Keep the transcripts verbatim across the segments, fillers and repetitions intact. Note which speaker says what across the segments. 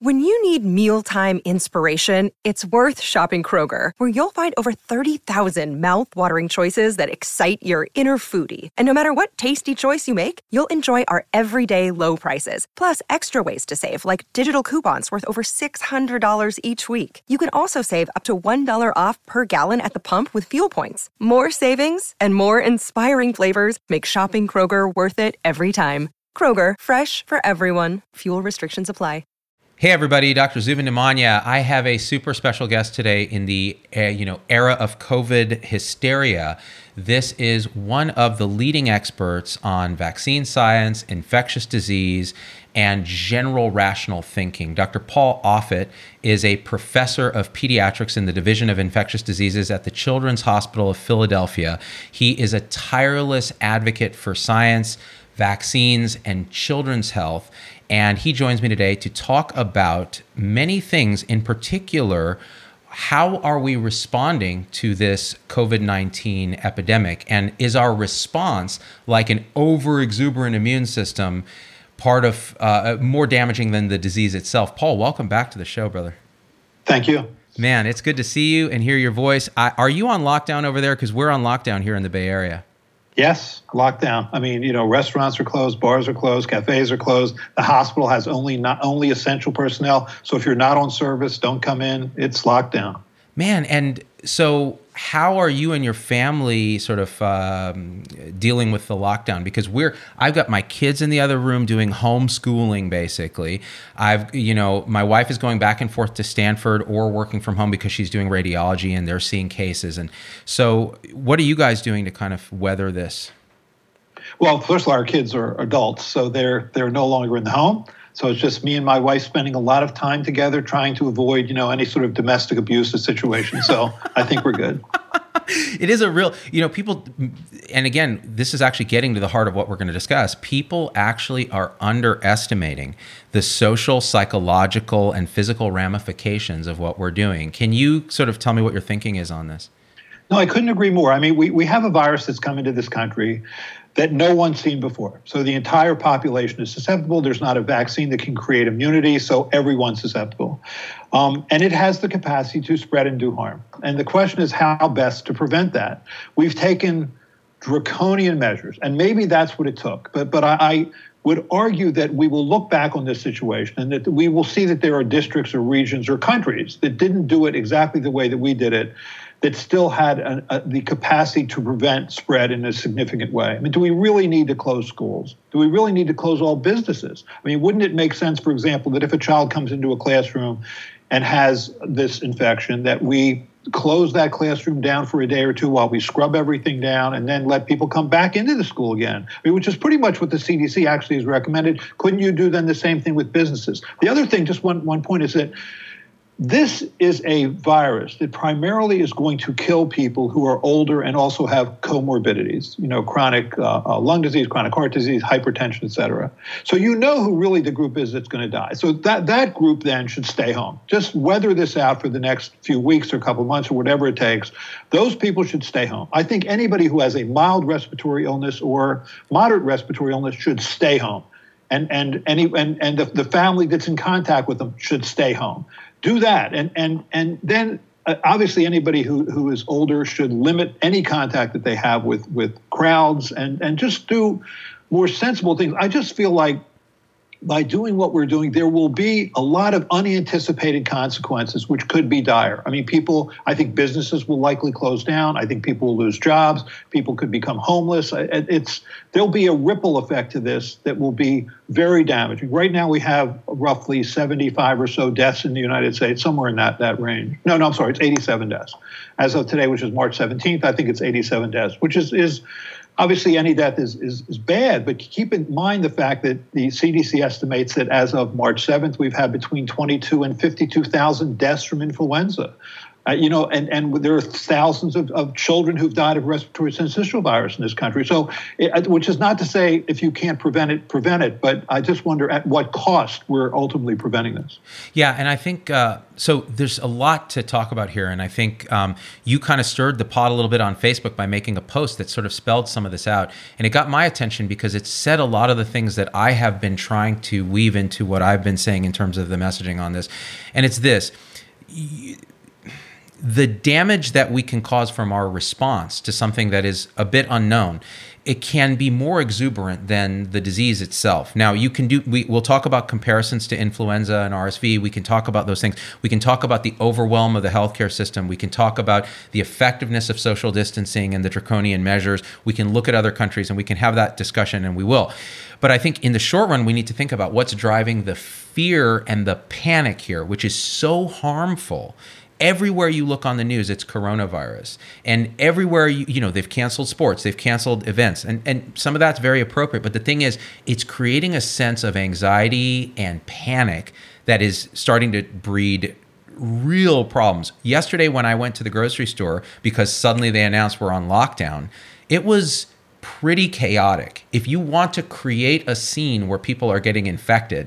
Speaker 1: When you need mealtime inspiration, it's worth shopping Kroger, where you'll find over thirty thousand mouth-watering choices that excite your inner foodie. And no matter what tasty choice you make, you'll enjoy our everyday low prices, plus extra ways to save, like digital coupons worth over six hundred dollars each week. You can also save up to one dollar off per gallon at the pump with fuel points. More savings and more inspiring flavors make shopping Kroger worth it every time. Kroger, fresh for everyone. Fuel restrictions apply.
Speaker 2: Hey everybody, Doctor Zubin Damania. I have a super special guest today in the uh, you know era of COVID hysteria. This is one of the leading experts on vaccine science, infectious disease, and general rational thinking. Doctor Paul Offit is a professor of pediatrics in the Division of Infectious Diseases at the Children's Hospital of Philadelphia. He is a tireless advocate for science, vaccines, and children's health. And he joins me today to talk about many things, in particular, how are we responding to this COVID nineteen epidemic? And is our response, like an over-exuberant immune system, part of uh, more damaging than the disease itself? Paul, welcome back to the show, brother.
Speaker 3: Thank you.
Speaker 2: Man, it's good to see you and hear your voice. I, are you on lockdown over there? Because we're on lockdown here in the Bay Area.
Speaker 3: Yes, lockdown. I mean, you know, restaurants are closed, bars are closed, cafes are closed. The hospital has only not only essential personnel. So if you're not on service, don't come in. It's lockdown.
Speaker 2: Man, and so how are you and your family sort of um, dealing with the lockdown? Because we're, I've got my kids in the other room doing homeschooling, basically. I've, you know, my wife is going back and forth to Stanford or working from home because she's doing radiology and they're seeing cases. And so what are you guys doing to kind of weather this?
Speaker 3: Well, first of all, our kids are adults, so they're they're no longer in the home. So it's just me and my wife spending a lot of time together trying to avoid, you know, any sort of domestic abusive situation. So I think we're good.
Speaker 2: It is a real, you know, people, and again, this is actually getting to the heart of what we're going to discuss. People actually are underestimating the social, psychological, and physical ramifications of what we're doing. Can you sort of tell me what your thinking is on this?
Speaker 3: No, I couldn't agree more. I mean, we, we have a virus that's come into this country that no one's seen before. So the entire population is susceptible. There's not a vaccine that can create immunity, so everyone's susceptible. Um, and it has the capacity to spread and do harm. And the question is how best to prevent that. We've taken draconian measures, and maybe that's what it took. But but I, I would argue that we will look back on this situation and that we will see that there are districts or regions or countries that didn't do it exactly the way that we did it, that still had a, a, the capacity to prevent spread in a significant way. I mean, do we really need to close schools? Do we really need to close all businesses? I mean, wouldn't it make sense, for example, that if a child comes into a classroom and has this infection, that we close that classroom down for a day or two while we scrub everything down and then let people come back into the school again? I mean, which is pretty much what the C D C actually has recommended. Couldn't you do then the same thing with businesses? The other thing, just one, one point, is that this is a virus that primarily is going to kill people who are older and also have comorbidities, you know, chronic uh, uh, lung disease, chronic heart disease, hypertension, et cetera. So you know who really the group is that's going to die. So that, that group then should stay home. Just weather this out for the next few weeks or couple months or whatever it takes. Those people should stay home. I think anybody who has a mild respiratory illness or moderate respiratory illness should stay home. And, and, any, and, and the, the family that's in contact with them should stay home. Do that. And and and then uh, obviously anybody who, who is older should limit any contact that they have with, with crowds and, and just do more sensible things. I just feel like by doing what we're doing, there will be a lot of unanticipated consequences, which could be dire. I mean, people, I think businesses will likely close down. I think people will lose jobs. People could become homeless. It's there'll be a ripple effect to this that will be very damaging. Right now, we have roughly seventy-five or so deaths in the United States, somewhere in that, that range. No, no, I'm sorry, it's eighty-seven deaths. As of today, which is March seventeenth, I think it's eighty-seven deaths, which is is obviously any death is, is, is bad, but keep in mind the fact that the C D C estimates that as of March seventh, we've had between twenty-two and fifty-two thousand deaths from influenza. Uh, you know, and, and there are thousands of, of children who've died of respiratory syncytial virus in this country. So, it, which is not to say if you can't prevent it, prevent it. But I just wonder at what cost we're ultimately preventing this.
Speaker 2: Yeah, and I think, uh, so there's a lot to talk about here. And I think um, you kind of stirred the pot a little bit on Facebook by making a post that sort of spelled some of this out. And it got my attention because it said a lot of the things that I have been trying to weave into what I've been saying in terms of the messaging on this. And it's this. Y- The damage that we can cause from our response to something that is a bit unknown, it can be more exuberant than the disease itself. Now, you can do, we, we'll talk about comparisons to influenza and R S V. We can talk about those things. We can talk about the overwhelm of the healthcare system. We can talk about the effectiveness of social distancing and the draconian measures. We can look at other countries and we can have that discussion, and we will. But I think in the short run, we need to think about what's driving the fear and the panic here, which is so harmful. Everywhere you look on the news, it's coronavirus. And everywhere, you, you know, they've canceled sports, they've canceled events. And, and some of that's very appropriate. But the thing is, it's creating a sense of anxiety and panic that is starting to breed real problems. Yesterday, when I went to the grocery store, because suddenly they announced we're on lockdown, it was pretty chaotic. If you want to create a scene where people are getting infected,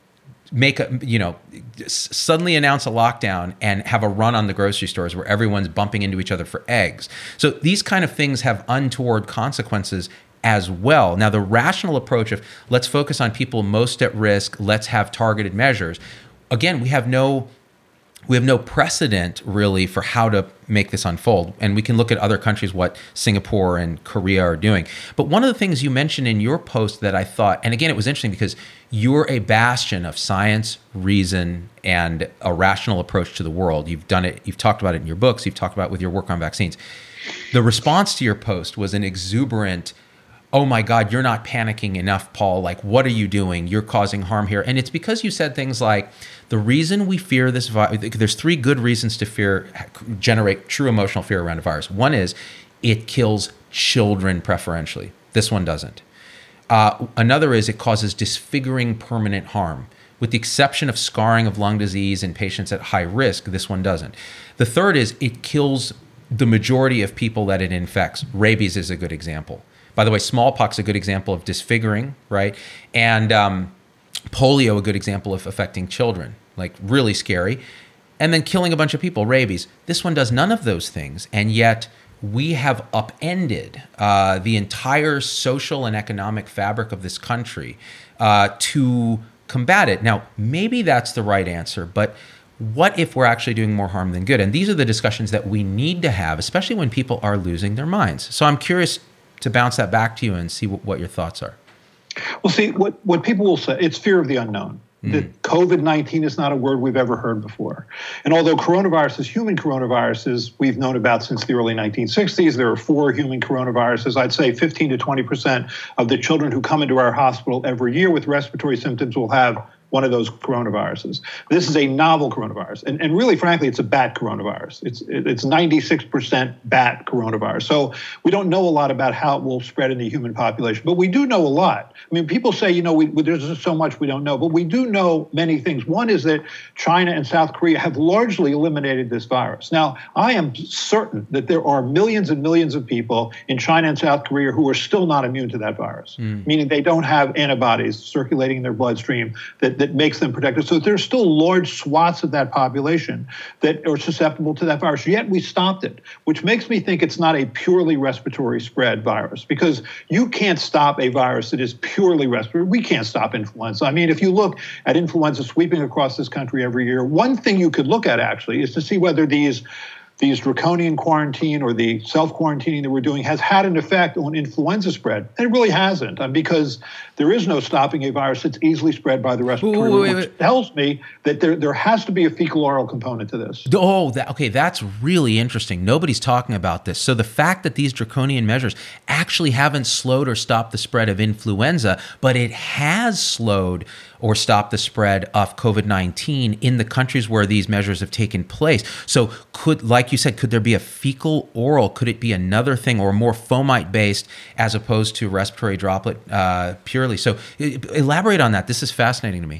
Speaker 2: make a, you know, suddenly announce a lockdown and have a run on the grocery stores where everyone's bumping into each other for eggs. So these kind of things have untoward consequences as well. Now, the rational approach of let's focus on people most at risk, let's have targeted measures. Again, we have no we have no precedent really for how to make this unfold. And we can look at other countries, what Singapore and Korea are doing. But one of the things you mentioned in your post that I thought, and again, it was interesting because you're a bastion of science, reason, and a rational approach to the world. You've done it, you've talked about it in your books, you've talked about it with your work on vaccines. The response to your post was an exuberant, oh my God, you're not panicking enough, Paul. Like, what are you doing? You're causing harm here. And it's because you said things like, the reason we fear this virus, there's three good reasons to fear, generate true emotional fear around a virus. One is it kills children preferentially. This one doesn't. Uh, another is it causes disfiguring permanent harm. With the exception of scarring of lung disease in patients at high risk, this one doesn't. The third is it kills the majority of people that it infects. Rabies is a good example. By the way, smallpox is a good example of disfiguring, right? And um, polio, a good example of affecting children, like really scary. And then killing a bunch of people, rabies. This one does none of those things. And yet we have upended uh, the entire social and economic fabric of this country uh, to combat it. Now, maybe that's the right answer, but what if we're actually doing more harm than good? And these are the discussions that we need to have, especially when people are losing their minds. So I'm curious to bounce that back to you and see what, what your thoughts are.
Speaker 3: Well, see, what, what people will say, it's fear of the unknown.
Speaker 2: Mm.
Speaker 3: That COVID nineteen is not a word we've ever heard before. And although coronaviruses, human coronaviruses, we've known about since the early nineteen sixties, there are four human coronaviruses. I'd say fifteen to twenty percent of the children who come into our hospital every year with respiratory symptoms will have one of those coronaviruses. This is a novel coronavirus. And, and really, frankly, it's a bat coronavirus. It's it's ninety-six percent bat coronavirus. So we don't know a lot about how it will spread in the human population, but we do know a lot. I mean, people say, you know, we, there's just so much we don't know, but we do know many things. One is that China and South Korea have largely eliminated this virus. Now, I am certain that there are millions and millions of people in China and South Korea who are still not immune to that virus, mm. meaning they don't have antibodies circulating in their bloodstream that that makes them protected. So there's still large swaths of that population that are susceptible to that virus. Yet we stopped it, which makes me think it's not a purely respiratory spread virus, because you can't stop a virus that is purely respiratory. We can't stop influenza. I mean, if you look at influenza sweeping across this country every year, one thing you could look at actually is to see whether these these draconian quarantine or the self-quarantining that we're doing has had an effect on influenza spread. And it really hasn't, um, because there is no stopping a virus that's easily spread by the respiratory route, which tells me that there, there has to be a fecal-oral component to this.
Speaker 2: Oh, that, okay, that's really interesting. Nobody's talking about this. So the fact that these draconian measures actually haven't slowed or stopped the spread of influenza, but it has slowed or stopped the spread of COVID nineteen in the countries where these measures have taken place. So could, like you said, could there be a fecal oral? Could it be another thing, or more fomite based as opposed to respiratory droplet uh, purely? So elaborate on that. This is fascinating to me.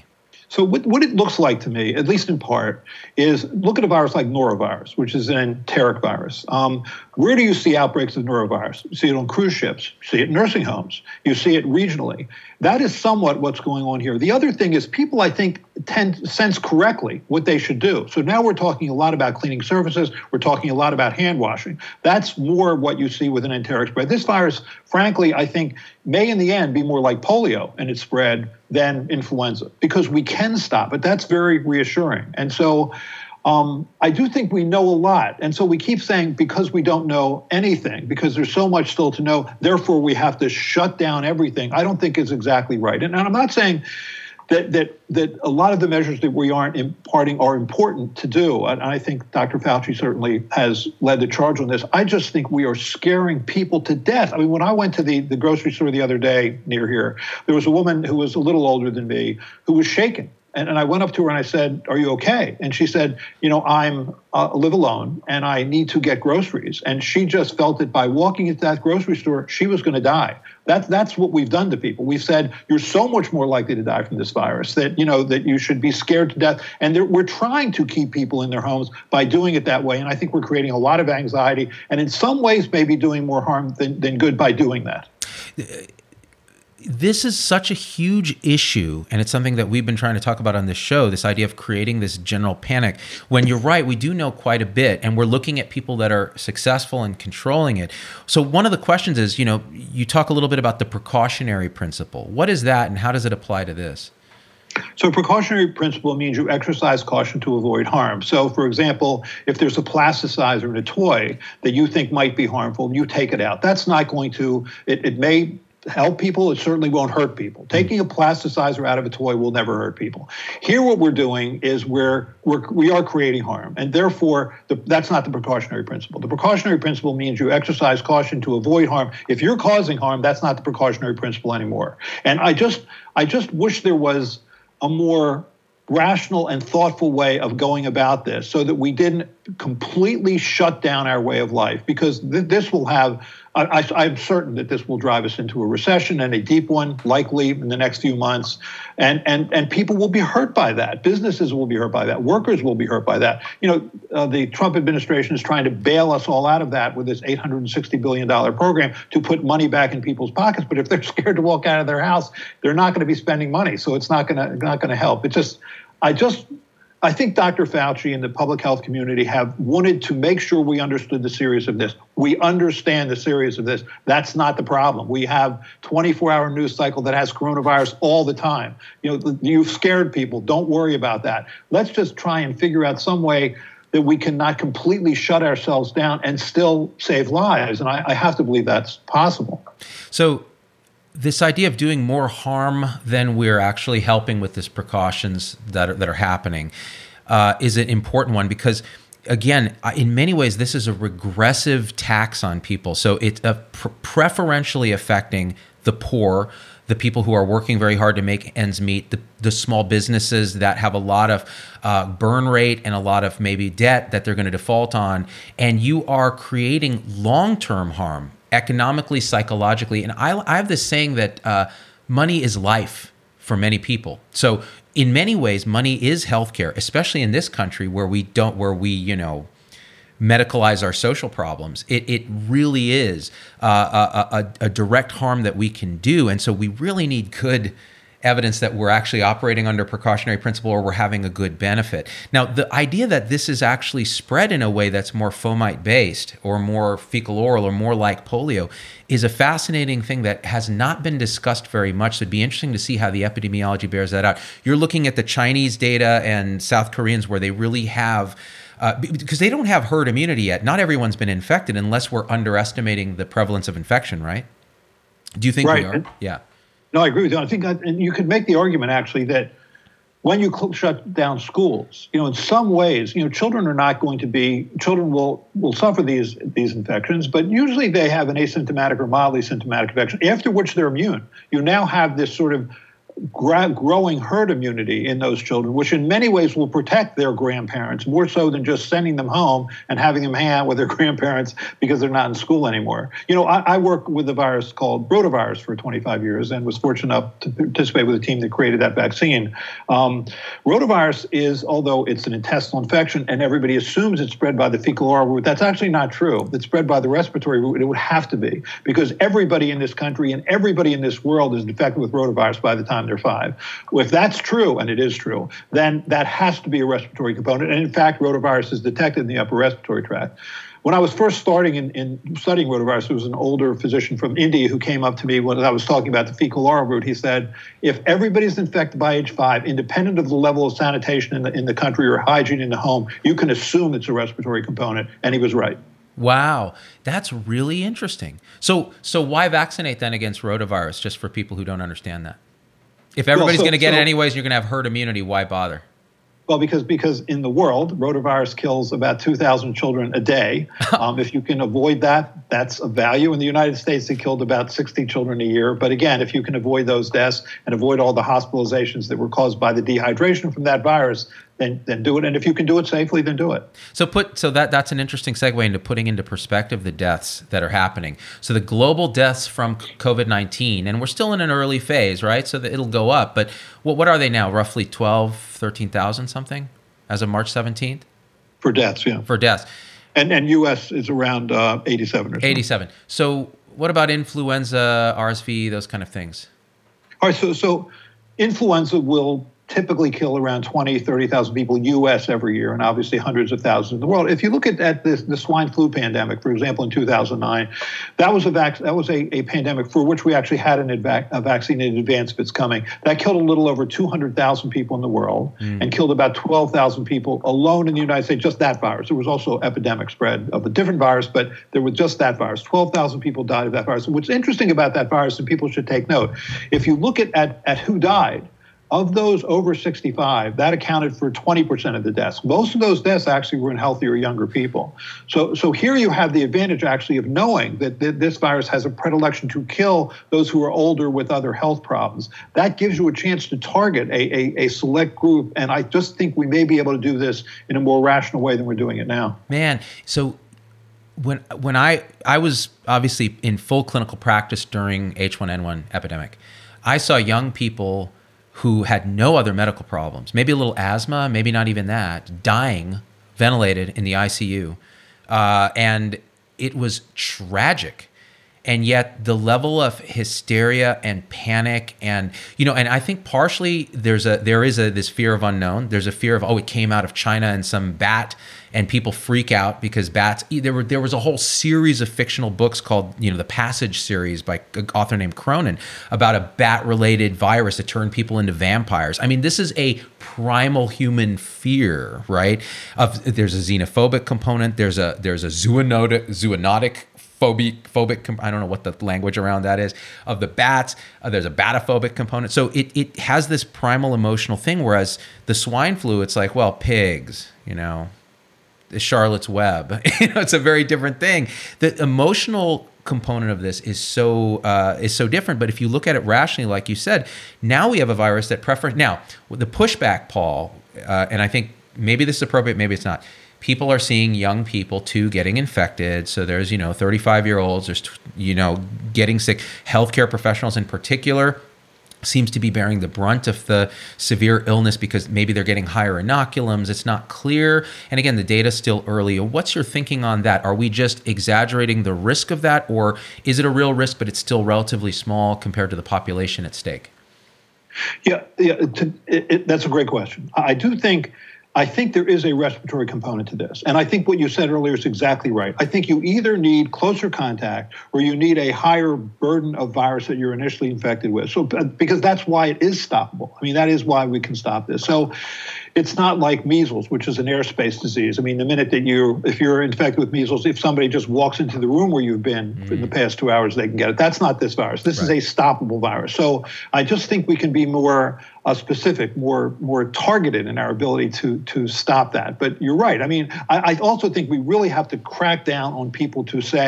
Speaker 3: So what, what it looks like to me, at least in part, is look at a virus like norovirus, which is an enteric virus. Um, where do you see outbreaks of norovirus? You see it on cruise ships. You see it in nursing homes. You see it regionally. That is somewhat what's going on here. The other thing is people, I think, tend sense correctly what they should do. So now we're talking a lot about cleaning surfaces. We're talking a lot about hand washing. That's more what you see with an enteric spread. This virus, frankly, I think may in the end be more like polio in its spread than influenza, because we can stop it. That's very reassuring. And so um, I do think we know a lot. And so we keep saying because we don't know anything, because there's so much still to know, therefore we have to shut down everything, I don't think is exactly right. And, and I'm not saying that that that a lot of the measures that we aren't imparting are important to do. And I think Doctor Fauci certainly has led the charge on this. I just think we are scaring people to death. I mean, when I went to the, the grocery store the other day near here, there was a woman who was a little older than me who was shaking. And, and I went up to her and I said, "Are you okay?" And she said, "You know, I'm uh, live alone and I need to get groceries." And she just felt that by walking into that grocery store, she was going to die. That's that's what we've done to people. We've said you're so much more likely to die from this virus that you know that you should be scared to death. And there, we're trying to keep people in their homes by doing it that way. And I think we're creating a lot of anxiety, and in some ways, maybe doing more harm than, than good by doing that.
Speaker 2: This is such a huge issue, and it's something that we've been trying to talk about on this show, this idea of creating this general panic. When you're right, we do know quite a bit, and we're looking at people that are successful in controlling it. So one of the questions is, you know, you talk a little bit about the precautionary principle. What is that, and how does it apply to this?
Speaker 3: So precautionary principle means you exercise caution to avoid harm. So, for example, if there's a plasticizer in a toy that you think might be harmful, you take it out. That's not going to, it, it may help people. It certainly won't hurt people. Taking a plasticizer out of a toy will never hurt people. Here, what we're doing is we're, we're we are creating harm, and therefore the, that's not the precautionary principle. The precautionary principle means you exercise caution to avoid harm. If you're causing harm, that's not the precautionary principle anymore. And I just I just wish there was a more rational and thoughtful way of going about this so that we didn't completely shut down our way of life, because th- this will have, I, I, I'm certain that this will drive us into a recession, and a deep one, likely in the next few months. And and and people will be hurt by that. Businesses will be hurt by that. Workers will be hurt by that. You know, uh, the Trump administration is trying to bail us all out of that with this eight hundred sixty billion dollars program to put money back in people's pockets. But if they're scared to walk out of their house, they're not going to be spending money. So it's not going to not going to help. It just, I just, I think Doctor Fauci and the public health community have wanted to make sure we understood the seriousness of this. We understand the seriousness of this. That's not the problem. We have twenty-four hour news cycle that has coronavirus all the time. You know, you've scared people. Don't worry about that. Let's just try and figure out some way that we can not completely shut ourselves down and still save lives. And I, I have to believe that's possible.
Speaker 2: So this idea of doing more harm than we're actually helping with these precautions that are, that are happening uh, is an important one, because, again, in many ways, this is a regressive tax on people. So it's a pre- preferentially affecting the poor, the people who are working very hard to make ends meet, the, the small businesses that have a lot of uh, burn rate and a lot of maybe debt that they're going to default on. And you are creating long-term harm, economically, psychologically. And I, I have this saying that uh, money is life for many people. So in many ways, money is healthcare, especially in this country where we don't, where we, you know, medicalize our social problems. It it really is uh, a, a, a direct harm that we can do. And so we really need good evidence that we're actually operating under precautionary principle or we're having a good benefit. Now, the idea that this is actually spread in a way that's more fomite-based or more fecal oral or more like polio is a fascinating thing that has not been discussed very much. So it'd be interesting to see how the epidemiology bears that out. You're looking at the Chinese data and South Koreans where they really have Uh, because they don't have herd immunity yet. Not everyone's been infected unless we're underestimating the prevalence of infection, right? Do you think
Speaker 3: right.
Speaker 2: we are? Yeah.
Speaker 3: No, I agree with you. I think I, and you could make the argument, actually, that when you cl- shut down schools, you know, in some ways, you know, children are not going to be, children will will suffer these these infections, but usually they have an asymptomatic or mildly symptomatic infection, after which they're immune. You now have this sort of gra- growing herd immunity in those children, which in many ways will protect their grandparents more so than just sending them home and having them hang out with their grandparents because they're not in school anymore. You know, I, I worked with a virus called rotavirus for twenty-five years and was fortunate enough to participate with a team that created that vaccine. Um, rotavirus is, although it's an intestinal infection and everybody assumes it's spread by the fecal-oral route, that's actually not true. It's spread by the respiratory route. It would have to be, because everybody in this country and everybody in this world is infected with rotavirus by the time they're five. Well, if that's true, and it is true, then that has to be a respiratory component. And in fact, rotavirus is detected in the upper respiratory tract. When I was first starting in, in studying rotavirus, there was an older physician from India who came up to me when I was talking about the fecal-oral route. He said, if everybody's infected by age five, independent of the level of sanitation in the, in the country or hygiene in the home, you can assume it's a respiratory component. And he was right.
Speaker 2: Wow, that's really interesting. So, so why vaccinate then against rotavirus, just for people who don't understand that? If everybody's well, so, going to get so, it anyways, you're going to have herd immunity, why bother?
Speaker 3: Well, because because in the world, rotavirus kills about two thousand children a day. Um, if you can avoid that, that's of value. In the United States, it killed about sixty children a year. But again, if you can avoid those deaths and avoid all the hospitalizations that were caused by the dehydration from that virus, then then do it. And if you can do it safely, then do it.
Speaker 2: So put so that that's an interesting segue into putting into perspective the deaths that are happening. So the global deaths from COVID nineteen, and we're still in an early phase, right? So that it'll go up. But what what are they now? Roughly twelve, thirteen thousand something as of March seventeenth?
Speaker 3: For deaths, yeah.
Speaker 2: For deaths.
Speaker 3: And and U S is around uh, eighty-seven or so.
Speaker 2: eighty-seven. So what about influenza, R S V, those kind of things?
Speaker 3: All right, so so influenza will typically kill around twenty, thirty thousand people U S every year, and obviously hundreds of thousands in the world. If you look at, at this, the swine flu pandemic, for example, in two thousand nine, that was a vac- that was a, a pandemic for which we actually had an adva- a vaccine in advance of its coming. That killed a little over two hundred thousand people in the world mm. and killed about twelve thousand people alone in the United States, just that virus. There was also epidemic spread of a different virus, but there was just that virus. twelve thousand people died of that virus. And what's interesting about that virus, and people should take note, if you look at, at, at who died, of those over sixty-five, that accounted for twenty percent of the deaths. Most of those deaths actually were in healthier, younger people. So so here you have the advantage actually of knowing that th- this virus has a predilection to kill those who are older with other health problems. That gives you a chance to target a, a, a select group. And I just think we may be able to do this in a more rational way than we're doing it now.
Speaker 2: Man, so when when I, I was obviously in full clinical practice during H one N one epidemic, I saw young people who had no other medical problems, maybe a little asthma, maybe not even that, dying, ventilated in the I C U. Uh, and it was tragic. And yet the level of hysteria and panic and, you know, and I think partially there's a, there is a, this fear of unknown. There's a fear of, oh, it came out of China and some bat, and people freak out because bats, there were, there was a whole series of fictional books called, you know, the Passage series by an author named Cronin about a bat related virus that turned people into vampires. I mean, this is a primal human fear, right? Of, there's a xenophobic component. There's a, there's a zoonotic, zoonotic Phobic, phobic, I don't know what the language around that is, of the bats. Uh, there's a batophobic component. So it it has this primal emotional thing, whereas the swine flu, it's like, well, pigs, you know, the Charlotte's Web. You know, it's a very different thing. The emotional component of this is so uh, is so different. But if you look at it rationally, like you said, now we have a virus that prefer. Now, the pushback, Paul, uh, and I think maybe this is appropriate, maybe it's not. People are seeing young people too getting infected. So there's, you know, thirty-five year olds, there's, you know, getting sick. Healthcare professionals in particular seems to be bearing the brunt of the severe illness because maybe they're getting higher inoculums. It's not clear. And again, the data's still early. What's your thinking on that? Are we just exaggerating the risk of that, or is it a real risk, but it's still relatively small compared to the population at stake?
Speaker 3: Yeah, yeah, to, it, it, that's a great question. I do think I think there is a respiratory component to this. And I think what you said earlier is exactly right. I think you either need closer contact or you need a higher burden of virus that you're initially infected with. So, because that's why it is stoppable. I mean, that is why we can stop this. So it's not like measles, which is an airspace disease. I mean, the minute that you, if you're infected with measles, if somebody just walks into the room where you've been mm. in the past two hours, they can get it. That's not this virus. This right. is a stoppable virus. So I just think we can be more uh, specific, more more targeted in our ability to to stop that. But you're right. I mean, I, I also think we really have to crack down on people to say,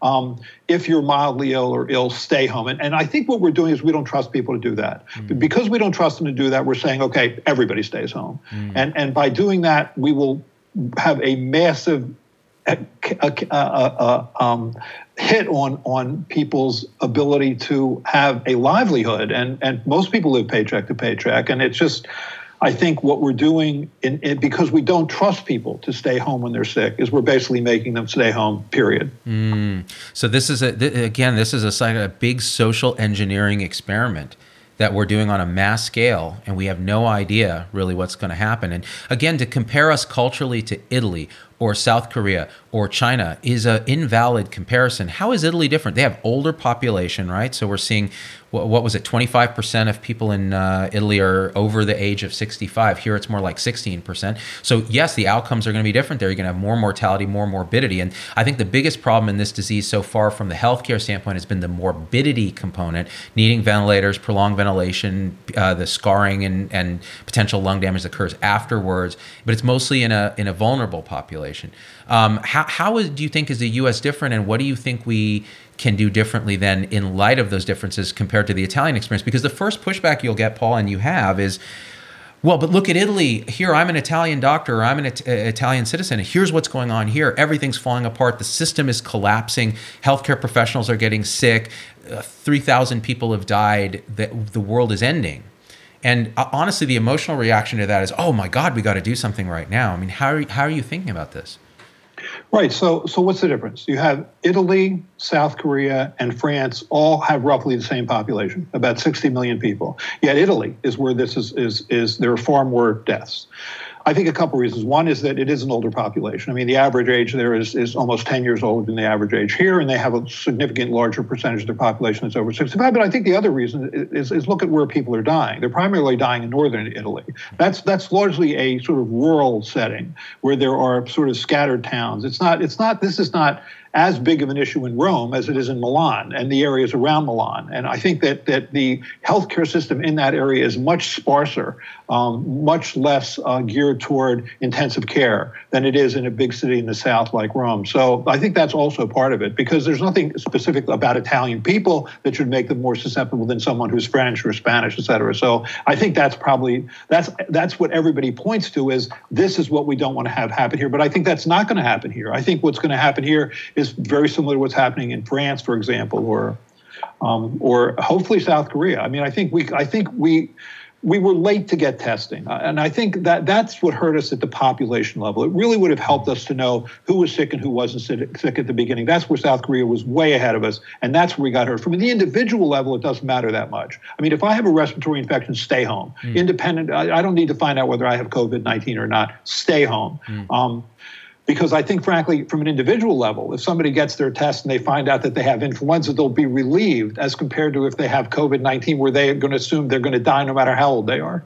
Speaker 3: Um, if you're mildly ill or ill, stay home. And, and I think what we're doing is we don't trust people to do that. Mm. Because we don't trust them to do that, we're saying, okay, everybody stays home. Mm. And, and by doing that, we will have a massive a, a, a, a, um, hit on on people's ability to have a livelihood. And, and most people live paycheck to paycheck. And it's just, I think what we're doing, in, in, because we don't trust people to stay home when they're sick, is we're basically making them stay home, period.
Speaker 2: Mm. So this is, a, th- again, this is a, a big social engineering experiment that we're doing on a mass scale, and we have no idea really what's going to happen. And again, to compare us culturally to Italy or South Korea or China is an invalid comparison. How is Italy different? They have older population, right? So we're seeing, what, what was it, twenty-five percent of people in uh, Italy are over the age of sixty-five. Here it's more like sixteen percent. So yes, the outcomes are going to be different there. You're going to have more mortality, more morbidity. And I think the biggest problem in this disease so far from the healthcare standpoint has been the morbidity component, needing ventilators, prolonged ventilation, uh, the scarring and, and potential lung damage that occurs afterwards. But it's mostly in a in a vulnerable population. Um, how how is, do you think is the U S different, and what do you think we can do differently then in light of those differences compared to the Italian experience? Because the first pushback you'll get, Paul, and you have is, well, but look at Italy. Here, I'm an Italian doctor, or I'm an it- Italian citizen. Here's what's going on here. Everything's falling apart. The system is collapsing. Healthcare professionals are getting sick. Uh, three thousand people have died. The, the world is ending. And uh, honestly, the emotional reaction to that is, oh my God, we got to do something right now. I mean, how are, how are you thinking about this?
Speaker 3: Right. So, so what's the difference? You have Italy, South Korea, and France all have roughly the same population, about sixty million people. Yet Italy is where this is, is, is there are far more deaths. I think a couple reasons. One is that it is an older population. I mean, the average age there is, is almost ten years older than the average age here, and they have a significant larger percentage of their population that's over sixty-five. But I think the other reason is, is look at where people are dying. They're primarily dying in northern Italy. That's that's largely a sort of rural setting where there are sort of scattered towns. It's not. It's not. This is not as big of an issue in Rome as it is in Milan and the areas around Milan. And I think that that the healthcare system in that area is much sparser, um, much less uh, geared toward intensive care than it is in a big city in the south like Rome. So I think that's also part of it, because there's nothing specific about Italian people that should make them more susceptible than someone who's French or Spanish, et cetera. So I think that's probably, that's that's what everybody points to is this is what we don't want to have happen here. But I think that's not going to happen here. I think what's going to happen here is very similar to what's happening in France, for example, or um, or hopefully South Korea. I mean, I think we I think we we were late to get testing, and I think that that's what hurt us at the population level. It really would have helped us to know who was sick and who wasn't sick at the beginning. That's where South Korea was way ahead of us, and that's where we got hurt. From the individual level, it doesn't matter that much. I mean, if I have a respiratory infection, stay home. Mm. Independent. I, I don't need to find out whether I have COVID nineteen or not. Stay home. Mm. Um, Because I think, frankly, from an individual level, if somebody gets their test and they find out that they have influenza, they'll be relieved as compared to if they have COVID nineteen, where they're going to assume they're going to die no matter how old they are.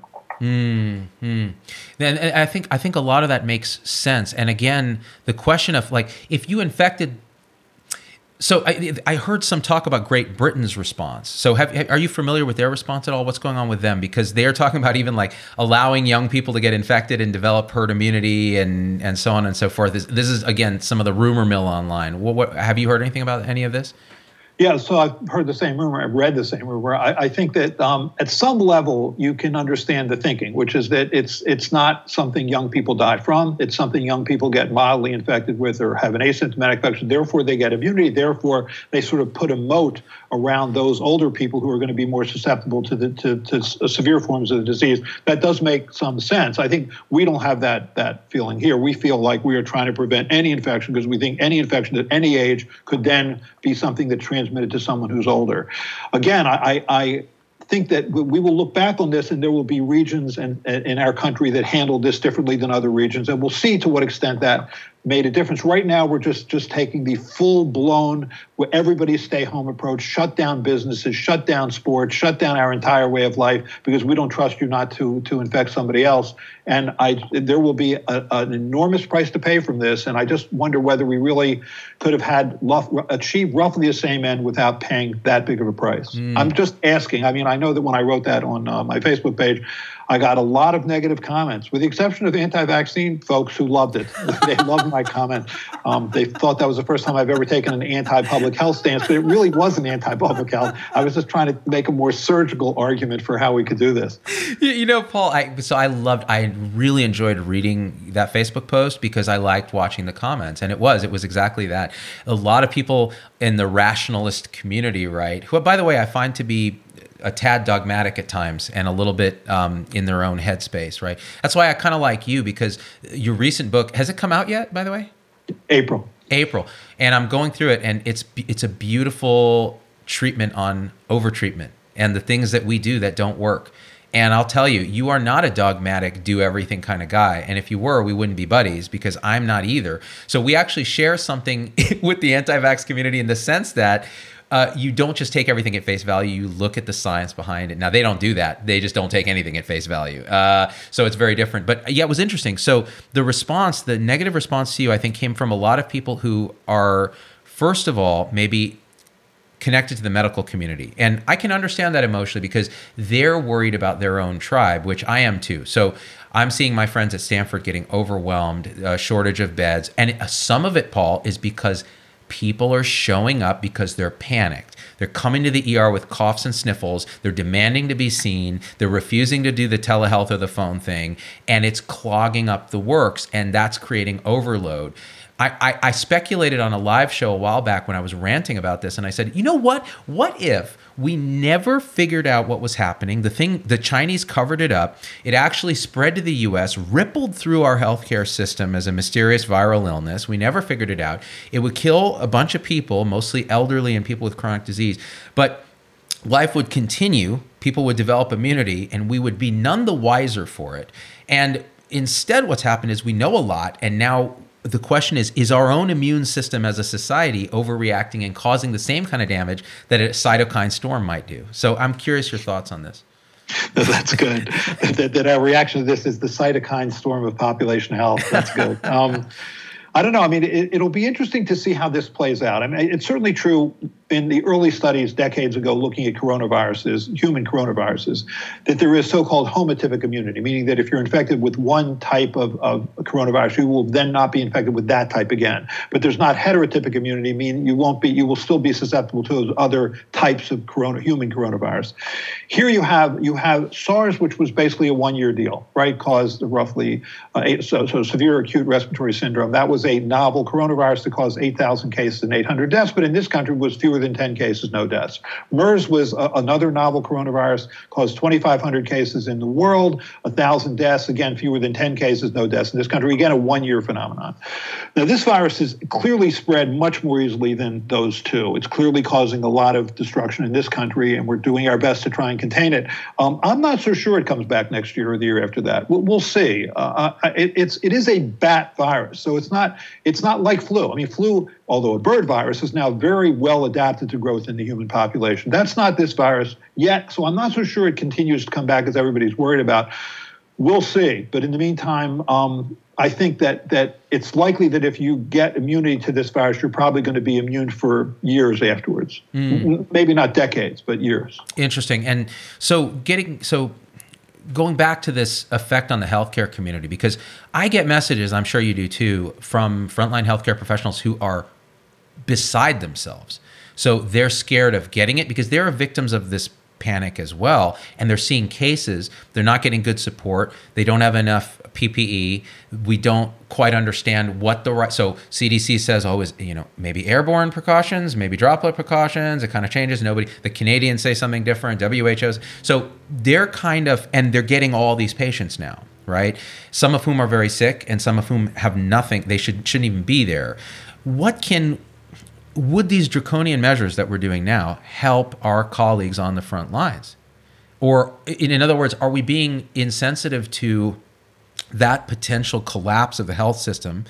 Speaker 2: Mm-hmm. And I think I think a lot of that makes sense. And again, the question of like, if you infected. So I, I heard some talk about Great Britain's response. So have, are you familiar with their response at all? What's going on with them? Because they're talking about even like allowing young people to get infected and develop herd immunity and, and so on and so forth. This, this is, again, some of the rumor mill online. What, what, have you heard anything about any of this?
Speaker 3: Yeah, so I've heard the same rumor. I've read the same rumor. I, I think that um, at some level you can understand the thinking, which is that it's it's not something young people die from. It's something young people get mildly infected with or have an asymptomatic infection. Therefore, they get immunity. Therefore, they sort of put a moat around those older people who are going to be more susceptible to the to, to severe forms of the disease. That does make some sense. I think we don't have that that feeling here. We feel like we are trying to prevent any infection because we think any infection at any age could then be something that transmits transmitted to someone who's older. Again, I, I think that we will look back on this and there will be regions in, in our country that handle this differently than other regions, and we'll see to what extent that made a difference. Right now, we're just, just taking the full-blown, where everybody stay-home approach, shut down businesses, shut down sports, shut down our entire way of life because we don't trust you not to to infect somebody else. And I, there will be a, an enormous price to pay from this, and I just wonder whether we really could have had achieved roughly the same end without paying that big of a price. Mm. I'm just asking. I mean, I know that when I wrote that on uh, my Facebook page, I got a lot of negative comments, with the exception of anti-vaccine folks who loved it. They loved my comment. Um, they thought that was the first time I've ever taken an anti-public health stance, but it really wasn't anti-public health. I was just trying to make a more surgical argument for how we could do this.
Speaker 2: You know, Paul, I, so I loved, I really enjoyed reading that Facebook post because I liked watching the comments. And it was, it was exactly that. A lot of people in the rationalist community, right, who, by the way, I find to be a tad dogmatic at times and a little bit um, in their own headspace, right? That's why I kind of like you, because your recent book, has it come out yet, by the way?
Speaker 3: April.
Speaker 2: April. And I'm going through it, and it's it's a beautiful treatment on overtreatment and the things that we do that don't work. And I'll tell you, you are not a dogmatic, do everything kind of guy. And if you were, we wouldn't be buddies, because I'm not either. So we actually share something with the anti-vax community in the sense that Uh, you don't just take everything at face value. You look at the science behind it. Now, they don't do that. They just don't take anything at face value. Uh, so it's very different. But yeah, it was interesting. So the response, the negative response to you, I think, came from a lot of people who are, first of all, maybe connected to the medical community. And I can understand that emotionally because they're worried about their own tribe, which I am too. So I'm seeing my friends at Stanford getting overwhelmed, a shortage of beds. And some of it, Paul, is because people are showing up because they're panicked. They're coming to the E R with coughs and sniffles. They're demanding to be seen. They're refusing to do the telehealth or the phone thing. And it's clogging up the works. And that's creating overload. I, I, I speculated on a live show a while back when I was ranting about this. And I said, you know what? What if we never figured out what was happening? The thing, the Chinese covered it up. It actually spread to the U S, rippled through our healthcare system as a mysterious viral illness. We never figured it out. It would kill a bunch of people, mostly elderly and people with chronic disease. But life would continue. People would develop immunity, and we would be none the wiser for it. And instead, what's happened is we know a lot, and now the question is, is our own immune system as a society overreacting and causing the same kind of damage that a cytokine storm might do? So I'm curious your thoughts on this.
Speaker 3: That's good. that, that our reaction to this is the cytokine storm of population health. That's good. Um, I don't know. I mean, it, it'll be interesting to see how this plays out. I mean, it's certainly true in the early studies decades ago looking at coronaviruses, human coronaviruses, that there is so-called homotypic immunity, meaning that if you're infected with one type of, of coronavirus, you will then not be infected with that type again. But there's not heterotypic immunity, meaning you won't be, you will still be susceptible to those other types of corona, human coronavirus. Here you have you have SARS, which was basically a one-year deal, right? Caused roughly uh, eight, so, so severe acute respiratory syndrome. That was a novel coronavirus that caused eight thousand cases and eight hundred deaths, but in this country was fewer than ten cases, no deaths. MERS was a, another novel coronavirus, caused twenty-five hundred cases in the world, one thousand deaths, again, fewer than ten cases, no deaths in this country. Again, a one-year phenomenon. Now, this virus is clearly spread much more easily than those two. It's clearly causing a lot of destruction in this country, and we're doing our best to try and contain it. Um, I'm not so sure it comes back next year or the year after that. We'll, we'll see. Uh, it, it's it is a bat virus, so it's not it's not like flu. I mean, flu, although a bird virus, is now very well adapted to growth in the human population. That's not this virus yet, so I'm not so sure it continues to come back as everybody's worried about. We'll see. But in the meantime, um, I think that that it's likely that if you get immunity to this virus, you're probably going to be immune for years afterwards. Mm. Maybe not decades, but years.
Speaker 2: Interesting. And so getting so going back to this effect on the healthcare community, because I get messages, I'm sure you do too, from frontline healthcare professionals who are beside themselves. So they're scared of getting it because they're victims of this panic as well, and they're seeing cases. They're not getting good support. They don't have enough P P E. We don't quite understand what the right. So C D C says, oh, is you know maybe airborne precautions, maybe droplet precautions. It kind of changes. Nobody. The Canadians say something different. W H O's. So they're kind of, and they're getting all these patients now, right? Some of whom are very sick, and some of whom have nothing. They should shouldn't even be there. What can Would these draconian measures that we're doing now help our colleagues on the front lines? Or in, in other words, are we being insensitive to that potential collapse of the health system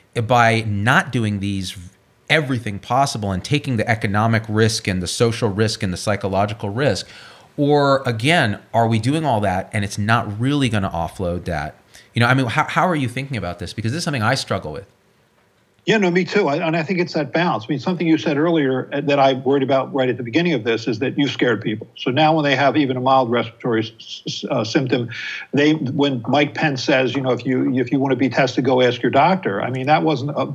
Speaker 2: by not doing these everything possible and taking the economic risk and the social risk and the psychological risk? Or again, are we doing all that and it's not really going to offload that? You know, I mean, how, how are you thinking about this? Because this is something I struggle with.
Speaker 3: Yeah, no, me too. I, and I think it's that balance. I mean, something you said earlier that I worried about right at the beginning of this is that you scared people. So now when they have even a mild respiratory uh, symptom, they when Mike Pence says, you know, if you if you want to be tested, go ask your doctor. I mean, that wasn't a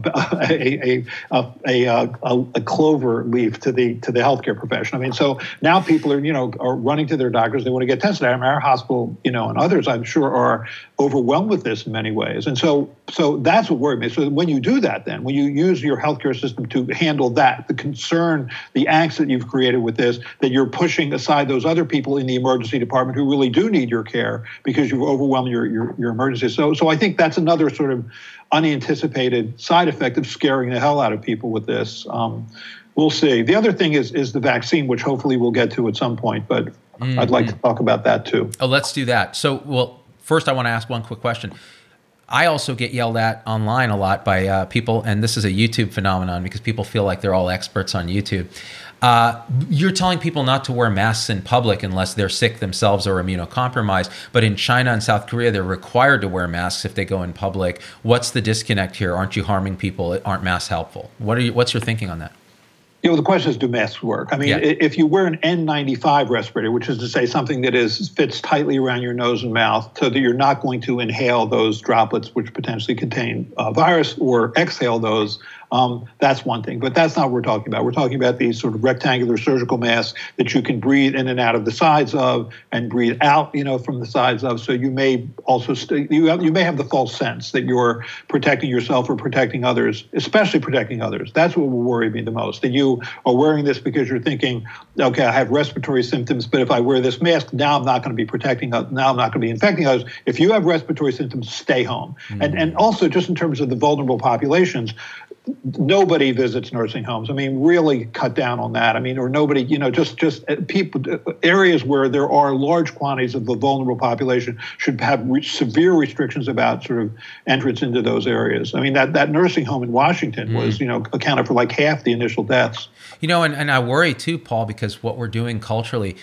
Speaker 3: a a, a, a, a clover leaf to the to the healthcare profession. I mean, so now people are you know are running to their doctors. They want to get tested. I mean, our hospital, you know, and others, I'm sure, are overwhelmed with this in many ways. And so so that's what worried me. So when you do that, then when you use your healthcare system to handle that, the concern, the angst that you've created with this, that you're pushing aside those other people in the emergency department who really do need your care because you've overwhelmed your your, your emergency. So, so I think that's another sort of unanticipated side effect of scaring the hell out of people with this. Um, we'll see. The other thing is is the vaccine, which hopefully we'll get to at some point, but mm-hmm. I'd like to talk about that too.
Speaker 2: Oh, let's do that. So, well, first I want to ask one quick question. I also get yelled at online a lot by uh, people, and this is a YouTube phenomenon because people feel like they're all experts on YouTube. Uh, you're telling people not to wear masks in public unless they're sick themselves or immunocompromised, but in China and South Korea, they're required to wear masks if they go in public. What's the disconnect here? Aren't you harming people? Aren't masks helpful? What are you, what's your thinking on that?
Speaker 3: You know, the question is, do masks work? I mean, yeah. if you wear an N ninety-five respirator, which is to say something that is fits tightly around your nose and mouth so that you're not going to inhale those droplets which potentially contain uh, virus or exhale those, um, that's one thing. But that's not what we're talking about. We're talking about these sort of rectangular surgical masks that you can breathe in and out of the sides of and breathe out, you know, from the sides of. So you may also, st- you, have, you may have the false sense that you're protecting yourself or protecting others, especially protecting others. That's what will worry me the most, that you are wearing this because you're thinking, okay, I have respiratory symptoms, but if I wear this mask, now I'm not going to be protecting, now I'm not going to be infecting others. If you have respiratory symptoms, stay home. Mm-hmm. And and also just in terms of the vulnerable populations, nobody visits nursing homes. I mean, really cut down on that. I mean, or nobody, you know, just just people, areas where there are large quantities of the vulnerable population should have re- severe restrictions about sort of entrance into those areas. I mean, that, that nursing home in Washington mm. was, you know, accounted for like half the initial deaths.
Speaker 2: You know, and, and I worry too, Paul, because what we're doing culturally,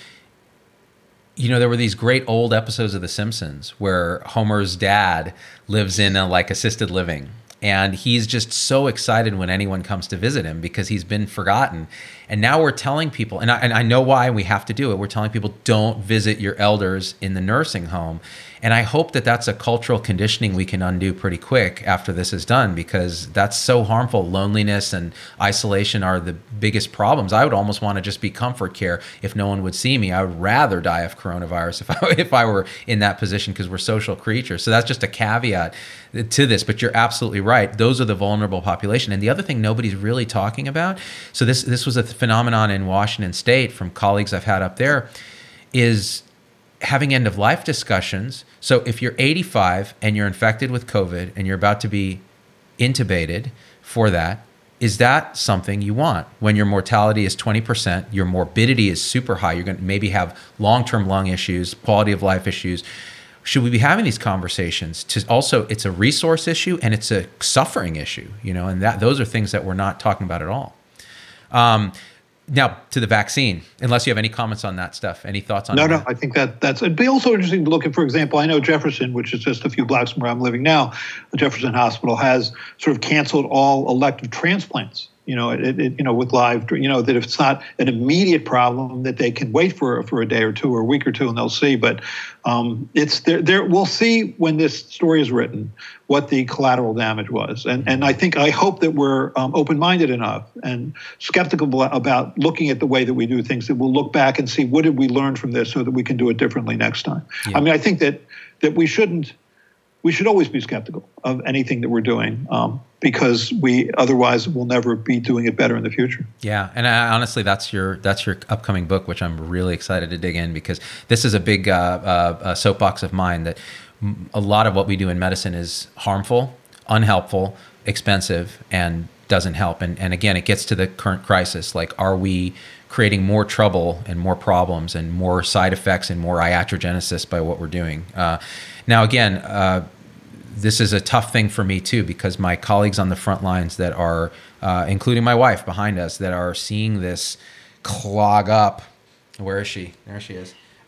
Speaker 2: you know, there were these great old episodes of The Simpsons where Homer's dad lives in a, like assisted living. And he's just so excited when anyone comes to visit him because he's been forgotten. And now we're telling people, and I, and I know why we have to do it. We're telling people, don't visit your elders in the nursing home. And I hope that that's a cultural conditioning we can undo pretty quick after this is done, because that's so harmful. Loneliness and isolation are the biggest problems. I would almost want to just be comfort care if no one would see me. I would rather die of coronavirus if I, if I were in that position, because we're social creatures. So that's just a caveat to this, but you're absolutely right. Those are the vulnerable population. And the other thing nobody's really talking about, so this this was a phenomenon in Washington State from colleagues I've had up there, is having end-of-life discussions. So if you're eighty-five and you're infected with COVID and you're about to be intubated for that, is that something you want? When your mortality is twenty percent, your morbidity is super high, you're going to maybe have long-term lung issues, quality of life issues. Should we be having these conversations? To also, it's a resource issue and it's a suffering issue, you know, and that those are things that we're not talking about at all. Um, Now, to the vaccine, unless you have any comments on that stuff, any thoughts on
Speaker 3: no,
Speaker 2: that?
Speaker 3: No, no, I think that that's, it'd be also interesting to look at, for example, I know Jefferson, which is just a few blocks from where I'm living now, the Jefferson Hospital has sort of canceled all elective transplants. You know, it, it, you know, with live, you know, that if it's not an immediate problem, that they can wait for for a day or two or a week or two, and they'll see. But um, it's there. There, we'll see when this story is written what the collateral damage was, and and I think I hope that we're um, open-minded enough and skeptical about looking at the way that we do things, that we'll look back and see what did we learn from this, so that we can do it differently next time. Yeah. I mean, I think that that we shouldn't. We should always be skeptical of anything that we're doing, um, because we otherwise will never be doing it better in the future.
Speaker 2: Yeah, and I, honestly, that's your that's your upcoming book, which I'm really excited to dig in, because this is a big uh, uh, soapbox of mine, that a lot of what we do in medicine is harmful, unhelpful, expensive, and doesn't help. And and again, it gets to the current crisis. Like, are we creating more trouble and more problems and more side effects and more iatrogenesis by what we're doing? Uh, now, again, uh, this is a tough thing for me too, because my colleagues on the front lines that are, uh, including my wife behind us, that are seeing this clog up. Where is she? There she is.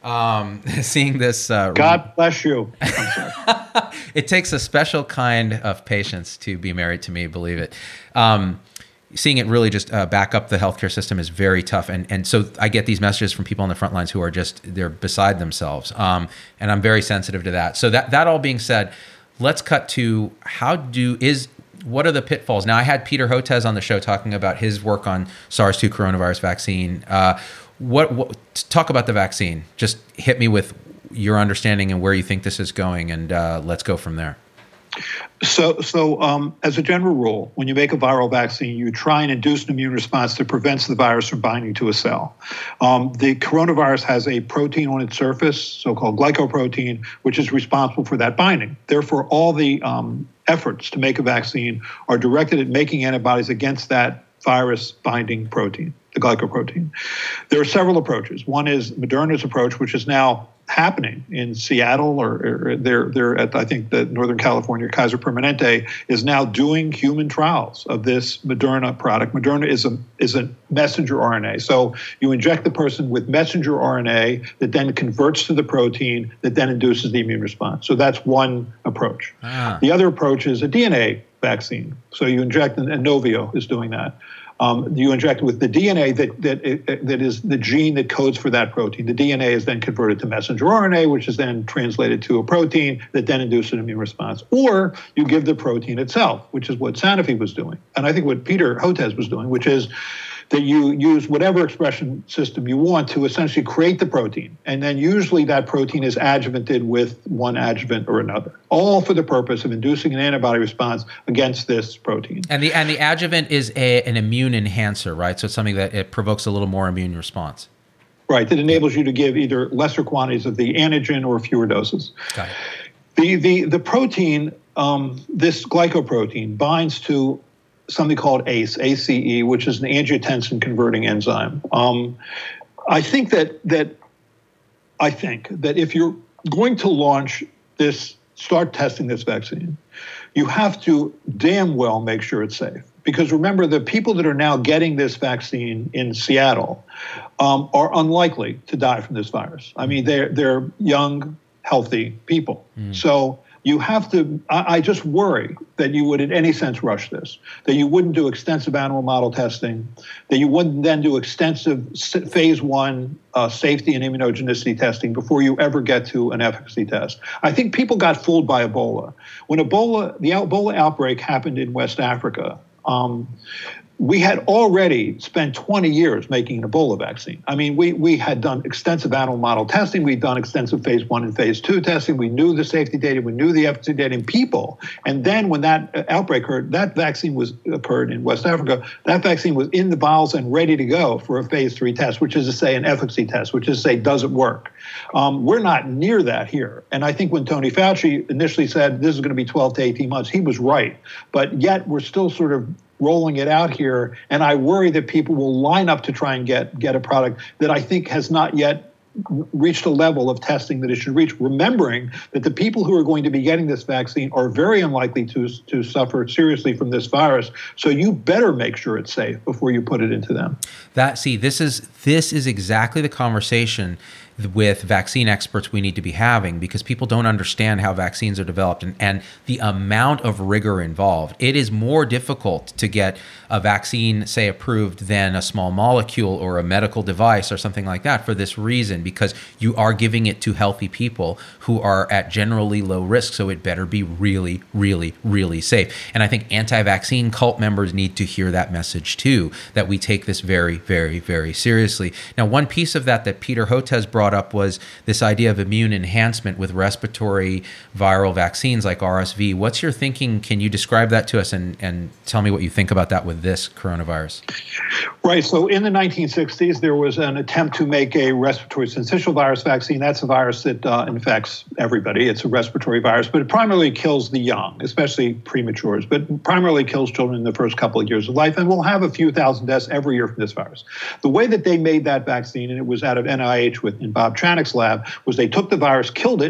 Speaker 2: Um, seeing this. Uh,
Speaker 3: God bless you. I'm sorry.
Speaker 2: It takes a special kind of patience to be married to me, believe it. Um, seeing it really just uh, back up the healthcare system is very tough. And and so I get these messages from people on the front lines who are just, they're beside themselves. Um, and I'm very sensitive to that. So that, that all being said, let's cut to how do, is, what are the pitfalls? Now, I had Peter Hotez on the show talking about his work on SARS two coronavirus vaccine. Uh, what, what talk about the vaccine? Just hit me with your understanding and where you think this is going, and uh, let's go from there.
Speaker 3: So, so um, as a general rule, when you make a viral vaccine, you try and induce an immune response that prevents the virus from binding to a cell. Um, the coronavirus has a protein on its surface, so-called glycoprotein, which is responsible for that binding. Therefore, all the um, efforts to make a vaccine are directed at making antibodies against that virus binding protein, the glycoprotein. There are several approaches. One is Moderna's approach, which is now happening in Seattle, or, or they're they're at, I think, the Northern California Kaiser Permanente is now doing human trials of this Moderna product. Moderna is a is a messenger R N A. So you inject the person with messenger R N A that then converts to the protein that then induces the immune response. So that's one approach. Ah. The other approach is a D N A vaccine. So you inject, and Novio is doing that. Um, you inject with the D N A that that that is the gene that codes for that protein. The D N A is then converted to messenger R N A, which is then translated to a protein that then induces an immune response. Or you give the protein itself, which is what Sanofi was doing, and I think what Peter Hotez was doing, which is that you use whatever expression system you want to essentially create the protein. And then usually that protein is adjuvanted with one adjuvant or another, all for the purpose of inducing an antibody response against this protein.
Speaker 2: And the and the adjuvant is a, an immune enhancer, right? So it's something that it provokes a little more immune response.
Speaker 3: Right, that enables you to give either lesser quantities of the antigen or fewer doses.
Speaker 2: Got it.
Speaker 3: The, the, the protein, um, this glycoprotein, binds to something called A C E, A C E, which is an angiotensin converting enzyme. Um, I think that that I think that if you're going to launch this, start testing this vaccine, you have to damn well make sure it's safe. Because remember, the people that are now getting this vaccine in Seattle um, are unlikely to die from this virus. I mean, they're they're young, healthy people. Mm. So you have to, I, I just worry that you would in any sense rush this, that you wouldn't do extensive animal model testing, that you wouldn't then do extensive phase one uh, safety and immunogenicity testing before you ever get to an efficacy test. I think people got fooled by Ebola. When Ebola, the Ebola outbreak happened in West Africa, um, we had already spent twenty years making an Ebola vaccine. I mean, we we had done extensive animal model testing. We'd done extensive phase one and phase two testing. We knew the safety data. We knew the efficacy data in people. And then when that outbreak occurred, that vaccine was occurred in West Africa. That vaccine was in the vials and ready to go for a phase three test, which is to say an efficacy test, which is to say, does it work? Um, we're not near that here. And I think when Tony Fauci initially said this is going to be twelve to eighteen months, he was right. But yet we're still sort of rolling it out here, and I worry that people will line up to try and get get a product that I think has not yet reached a level of testing that it should reach, remembering that the people who are going to be getting this vaccine are very unlikely to, to suffer seriously from this virus. So you better make sure it's safe before you put it into them.
Speaker 2: That, see, this is this is exactly the conversation with vaccine experts we need to be having, because people don't understand how vaccines are developed and, and the amount of rigor involved. It is more difficult to get a vaccine, say, approved than a small molecule or a medical device or something like that for this reason, because you are giving it to healthy people who are at generally low risk. So it better be really, really, really safe. And I think anti-vaccine cult members need to hear that message too, that we take this very, very, very seriously. Now, one piece of that that Peter Hotez brought up was this idea of immune enhancement with respiratory viral vaccines like R S V. What's your thinking? Can you describe that to us and, and tell me what you think about that with this coronavirus?
Speaker 3: Right. So in the nineteen sixties, there was an attempt to make a respiratory syncytial virus vaccine. That's a virus that uh, infects everybody. It's a respiratory virus, but it primarily kills the young, especially prematures, but primarily kills children in the first couple of years of life. And we'll have a few thousand deaths every year from this virus. The way that they made that vaccine, and it was out of N I H with in Bob Chanick's lab, was they took the virus, killed it,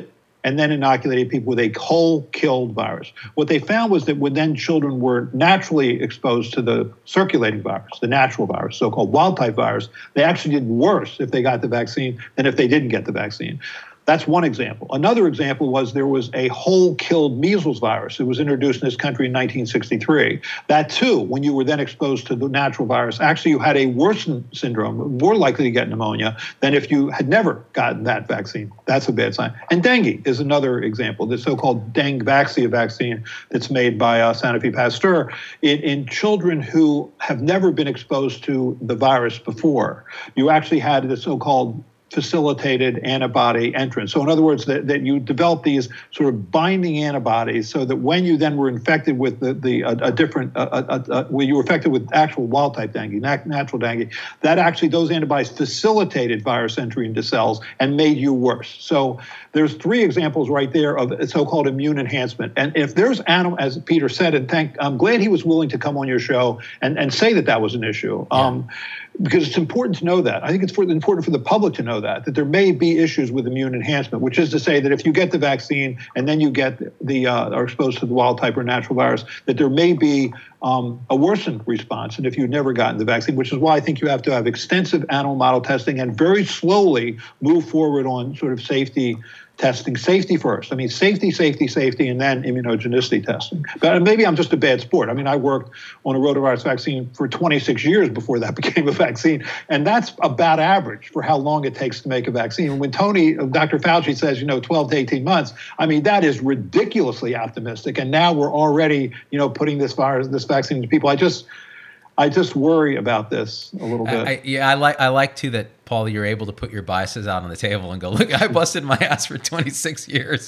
Speaker 3: and then inoculated people with a whole-killed virus. What they found was that when then children were naturally exposed to the circulating virus, the natural virus, so-called wild-type virus, they actually did worse if they got the vaccine than if they didn't get the vaccine. That's one example. Another example was there was a whole-killed measles virus. It was introduced in this country in nineteen sixty-three. That, too, when you were then exposed to the natural virus, actually you had a worsened syndrome, more likely to get pneumonia than if you had never gotten that vaccine. That's a bad sign. And dengue is another example, the so-called Dengvaxia vaccine that's made by uh, Sanofi Pasteur. In, in children who have never been exposed to the virus before, you actually had the so-called facilitated antibody entrance. So in other words, that, that you develop these sort of binding antibodies so that when you then were infected with the, the a, a different, a, a, a, when you were infected with actual wild-type dengue, nat- natural dengue, that actually those antibodies facilitated virus entry into cells and made you worse. So there's three examples right there of so-called immune enhancement. And if there's animal, as Peter said, and thank, I'm glad he was willing to come on your show and, and say that that was an issue. Yeah. Um, because it's important to know that. I think it's for, important for the public to know that, that there may be issues with immune enhancement, which is to say that if you get the vaccine and then you get the, uh, are exposed to the wild type or natural virus, that there may be um, a worsened response than if you'd never gotten the vaccine, which is why I think you have to have extensive animal model testing and very slowly move forward on sort of safety testing, safety first. I mean, safety, safety, safety, and then immunogenicity testing. But maybe I'm just a bad sport. I mean, I worked on a rotavirus vaccine for twenty-six years before that became a vaccine. And that's about average for how long it takes to make a vaccine. And when Tony, Doctor Fauci says, you know, twelve to eighteen months, I mean, that is ridiculously optimistic. And now we're already, you know, putting this virus, this vaccine to people. I just, I just worry about this a little bit.
Speaker 2: I, yeah, I like, I like too that, Paul, you're able to put your biases out on the table and go, look, I busted my ass for twenty-six years.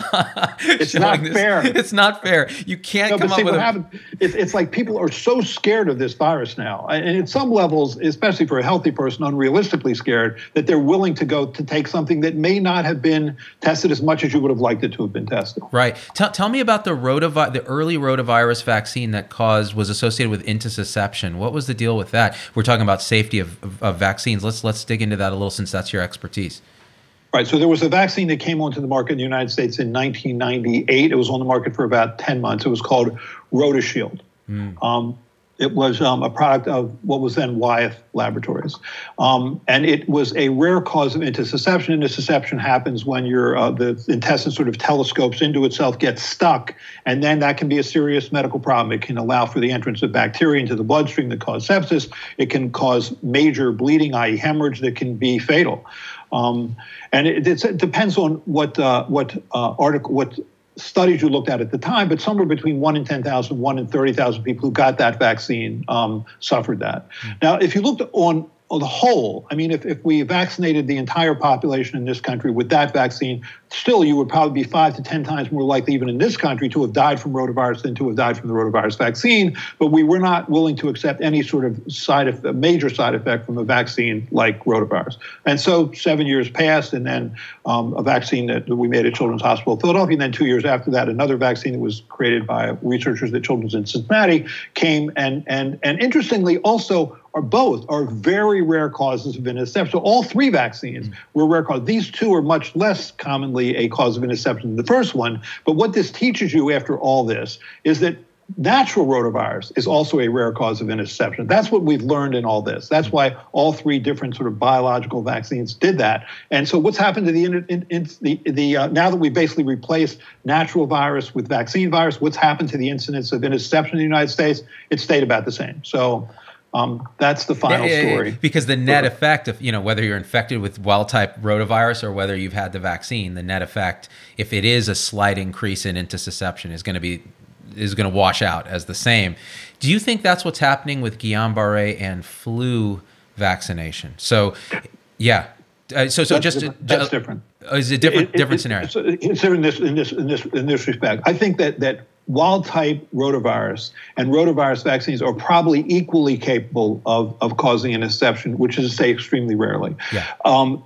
Speaker 3: It's not
Speaker 2: this.
Speaker 3: fair.
Speaker 2: It's not fair. You can't
Speaker 3: no,
Speaker 2: come
Speaker 3: but
Speaker 2: up
Speaker 3: see,
Speaker 2: with
Speaker 3: what
Speaker 2: a...
Speaker 3: happened, it's, it's like people are so scared of this virus now. And at some levels, especially for a healthy person, unrealistically scared, that they're willing to go to take something that may not have been tested as much as you would have liked it to have been tested.
Speaker 2: Right. Tell, tell me about the rotavi- the early rotavirus vaccine that caused, was associated with intussusception. What was the deal with that? We're talking about safety of, of, of vaccines. Let's, let's dig into that a little, since that's your expertise.
Speaker 3: Right. So there was a vaccine that came onto the market in the United States in nineteen ninety-eight. It was on the market for about ten months. It was called RotaShield. Mm. Um, it was um, a product of what was then Wyeth Laboratories. Um, and it was a rare cause of intussusception. Intussusception happens when your uh, the intestine sort of telescopes into itself, gets stuck, and then that can be a serious medical problem. It can allow for the entrance of bacteria into the bloodstream that cause sepsis. It can cause major bleeding, that is hemorrhage, that can be fatal. Um, and it, it depends on what uh, what uh, article, what studies you looked at at the time, but somewhere between one in ten thousand, one in thirty thousand people who got that vaccine um, suffered that. Mm-hmm. Now, if you looked on, on the whole, I mean, if, if we vaccinated the entire population in this country with that vaccine, still you would probably be five to ten times more likely, even in this country, to have died from rotavirus than to have died from the rotavirus vaccine. But we were not willing to accept any sort of side effect, major side effect from a vaccine like rotavirus. And so seven years passed, and then um, a vaccine that we made at Children's Hospital of Philadelphia, and then two years after that, another vaccine that was created by researchers at Children's in Cincinnati came, and and and interestingly also are both are very rare causes of intussusception. So all three vaccines were rare causes. These two are much less commonly a cause of intussusception than the first one. But what this teaches you after all this is that natural rotavirus is also a rare cause of intussusception. That's what we've learned in all this. That's why all three different sort of biological vaccines did that. And so what's happened to the, in, in, the, the uh, now that we basically replaced natural virus with vaccine virus, what's happened to the incidence of intussusception in the United States? It stayed about the same. So Um, that's the final
Speaker 2: yeah,
Speaker 3: story.
Speaker 2: Because the net effect of, you know, whether you're infected with wild-type rotavirus or whether you've had the vaccine, the net effect, if it is a slight increase in intussusception, is going to be is going to wash out as the same. Do you think that's what's happening with Guillain-Barré and flu vaccination? So, yeah. Uh, so, so
Speaker 3: that's
Speaker 2: just
Speaker 3: different. That's uh, different.
Speaker 2: Is it different?
Speaker 3: It, it,
Speaker 2: different
Speaker 3: it,
Speaker 2: scenario.
Speaker 3: So considering this in this in this in this respect, I think that that wild-type rotavirus and rotavirus vaccines are probably equally capable of, of causing intussusception, which is to say extremely rarely.
Speaker 2: Yeah.
Speaker 3: Um,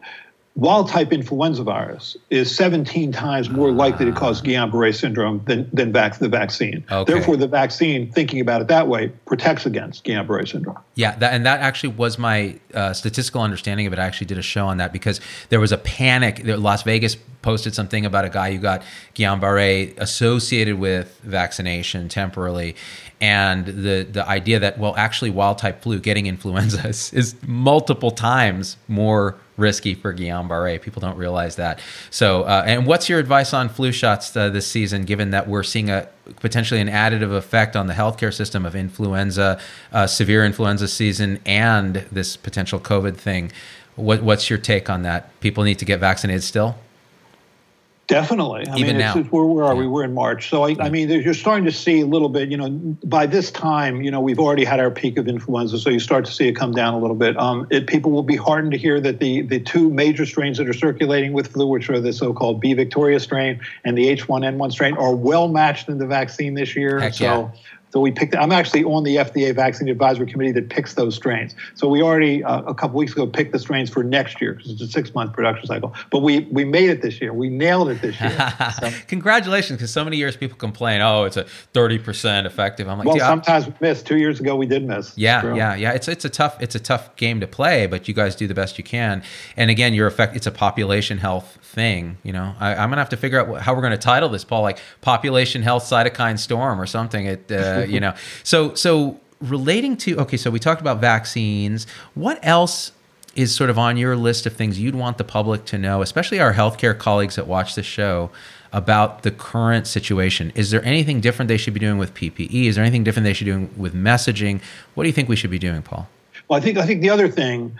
Speaker 3: wild-type influenza virus is seventeen times more likely to cause Guillain-Barré syndrome than, than vac- the vaccine.
Speaker 2: Okay.
Speaker 3: Therefore, the vaccine, thinking about it that way, protects against Guillain-Barré syndrome.
Speaker 2: Yeah, that, and that actually was my uh, statistical understanding of it. I actually did a show on that because there was a panic. Las Vegas posted something about a guy who got Guillain-Barré associated with vaccination temporarily. And the, the idea that, well, actually wild-type flu, getting influenza is, is multiple times more risky for Guillain-Barré. People don't realize that. So, uh, and what's your advice on flu shots uh, this season, given that we're seeing a potentially an additive effect on the healthcare system of influenza, uh, severe influenza season, and this potential COVID thing? What, what's your take on that? People need to get vaccinated still?
Speaker 3: Definitely. I
Speaker 2: Even
Speaker 3: mean,
Speaker 2: now.
Speaker 3: it's, it's, where, where are
Speaker 2: Yeah.
Speaker 3: we? We're in March. So, I, I mean, you're starting to see a little bit, you know, by this time, you know, we've already had our peak of influenza. So you start to see it come down a little bit. Um, it, people will be heartened to hear that the, the two major strains that are circulating with flu, which are the so-called B Victoria strain and the H one N one strain, are well matched in the vaccine this year.
Speaker 2: Heck
Speaker 3: so.
Speaker 2: yeah.
Speaker 3: So we picked. I'm actually on the F D A Vaccine Advisory Committee that picks those strains. So we already uh, a couple weeks ago picked the strains for next year because it's a six-month production cycle. But we we made it this year. We nailed it this year. So,
Speaker 2: Congratulations, because so many years people complain, oh, it's a thirty percent effective. I'm like,
Speaker 3: well,
Speaker 2: yeah,
Speaker 3: sometimes we miss. Two years ago we did miss.
Speaker 2: Yeah,
Speaker 3: True.
Speaker 2: yeah, yeah. It's it's a tough it's a tough game to play, but you guys do the best you can. And again, your effect it's a population health thing. You know, I, I'm gonna have to figure out how we're gonna title this, Paul, like population health cytokine storm or something. It uh, you know, so so relating to okay, so we talked about vaccines. What else is sort of on your list of things you'd want the public to know, especially our healthcare colleagues that watch this show, about the current situation? Is there anything different they should be doing with P P E? Is there anything different they should be doing with messaging? What do you think we should be doing, Paul?
Speaker 3: Well, I think I think the other thing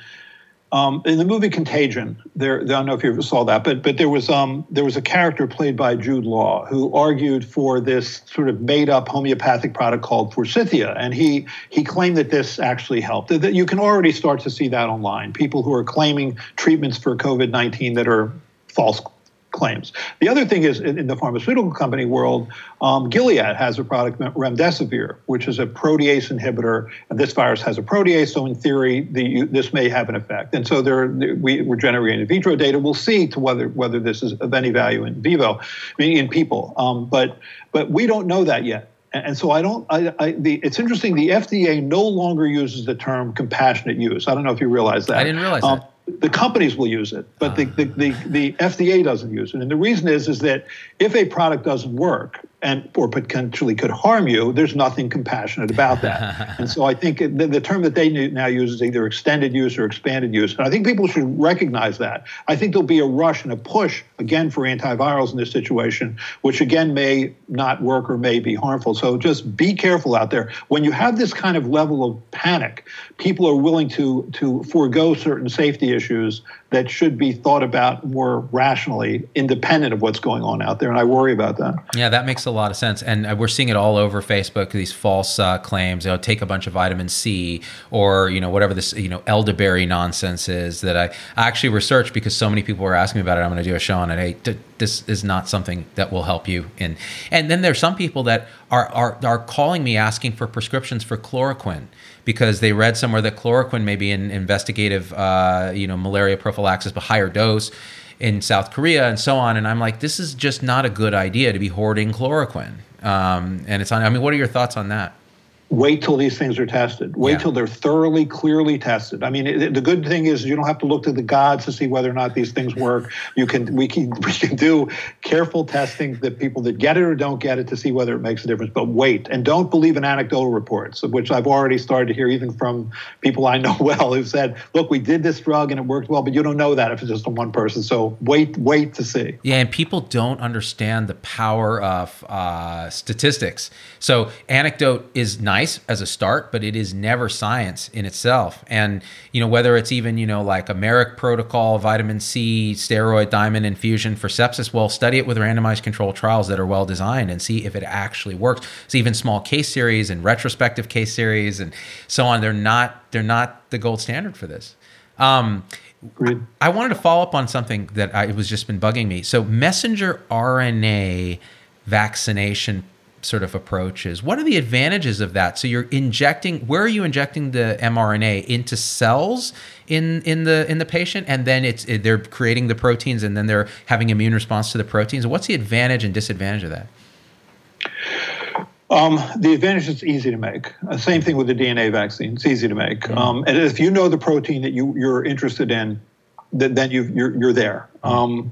Speaker 3: um, in the movie Contagion, there I don't know if you ever saw that, but but there was um there was a character played by Jude Law who argued for this sort of made up homeopathic product called Forsythia, and he he claimed that this actually helped. That you can already start to see that online. People who are claiming treatments for COVID nineteen that are false claims. The other thing is in the pharmaceutical company world, um, Gilead has a product, Remdesivir, which is a protease inhibitor, and this virus has a protease, so in theory, the, this may have an effect. And so there, we, we're generating in vitro data. We'll see to whether whether this is of any value in vivo, I mean, in people. Um, but but we don't know that yet. And so I don't. I, I, the, it's interesting. The F D A no longer uses the term compassionate use. I don't know if you realize that.
Speaker 2: I didn't realize
Speaker 3: um,
Speaker 2: that.
Speaker 3: The companies will use it, but the, the, the, the F D A doesn't use it. And the reason is, is that if a product doesn't work and or potentially could harm you, there's nothing compassionate about that. And so I think the, the term that they now use is either extended use or expanded use. And I think people should recognize that. I think there'll be a rush and a push, again, for antivirals in this situation, which again may not work or may be harmful. So just be careful out there. When you have this kind of level of panic, people are willing to, to forego certain safety issues that should be thought about more rationally, independent of what's going on out there. And I worry about that.
Speaker 2: Yeah, that makes a lot of sense. And we're seeing it all over Facebook, these false uh, claims, you know, take a bunch of vitamin C or, you know, whatever this, you know, elderberry nonsense is that I, I actually researched because so many people were asking me about it. I'm going to do a show on it. Hey, t- this is not something that will help you. In. And then there's some people that are, are, are calling me asking for prescriptions for chloroquine because they read somewhere that chloroquine may be an investigative, uh, you know, malaria prophylaxis, but higher dose in South Korea and so on. And I'm like, this is just not a good idea to be hoarding chloroquine. Um, and it's on, I mean, what are your thoughts on that?
Speaker 3: Wait till these things are tested. Wait
Speaker 2: Yeah.
Speaker 3: till they're thoroughly, clearly tested. I mean, it, the good thing is you don't have to look to the gods to see whether or not these things work. You can, we can, we can do careful testing that people that get it or don't get it to see whether it makes a difference. But wait, and don't believe in anecdotal reports, of which I've already started to hear even from people I know well who've said, "Look, we did this drug and it worked well," but you don't know that if it's just on one person. So wait, wait to see.
Speaker 2: Yeah, and people don't understand the power of uh, statistics. So anecdote is nice as a start, but it is never science in itself. And, you know, whether it's even, you know, like a Merrick protocol, vitamin C, steroid diamond infusion for sepsis, well, study it with randomized controlled trials that are well designed and see if it actually works. So even small case series and retrospective case series and so on, they're not, they're not the gold standard for this. Um,
Speaker 3: Agreed.
Speaker 2: I wanted to follow up on something that I, it was just been bugging me. So messenger R N A vaccination sort of approaches. What are the advantages of that? So you're injecting, where are you injecting the mRNA? Into cells in in the in the patient, and then it's they're creating the proteins, and then they're having immune response to the proteins. What's the advantage and disadvantage of that?
Speaker 3: Um, the advantage is easy to make. Uh, same thing with the D N A vaccine. It's easy to make. Mm-hmm. Um, and if you know the protein that you, you're interested in, th- then you you're, you're there. Mm-hmm. Um,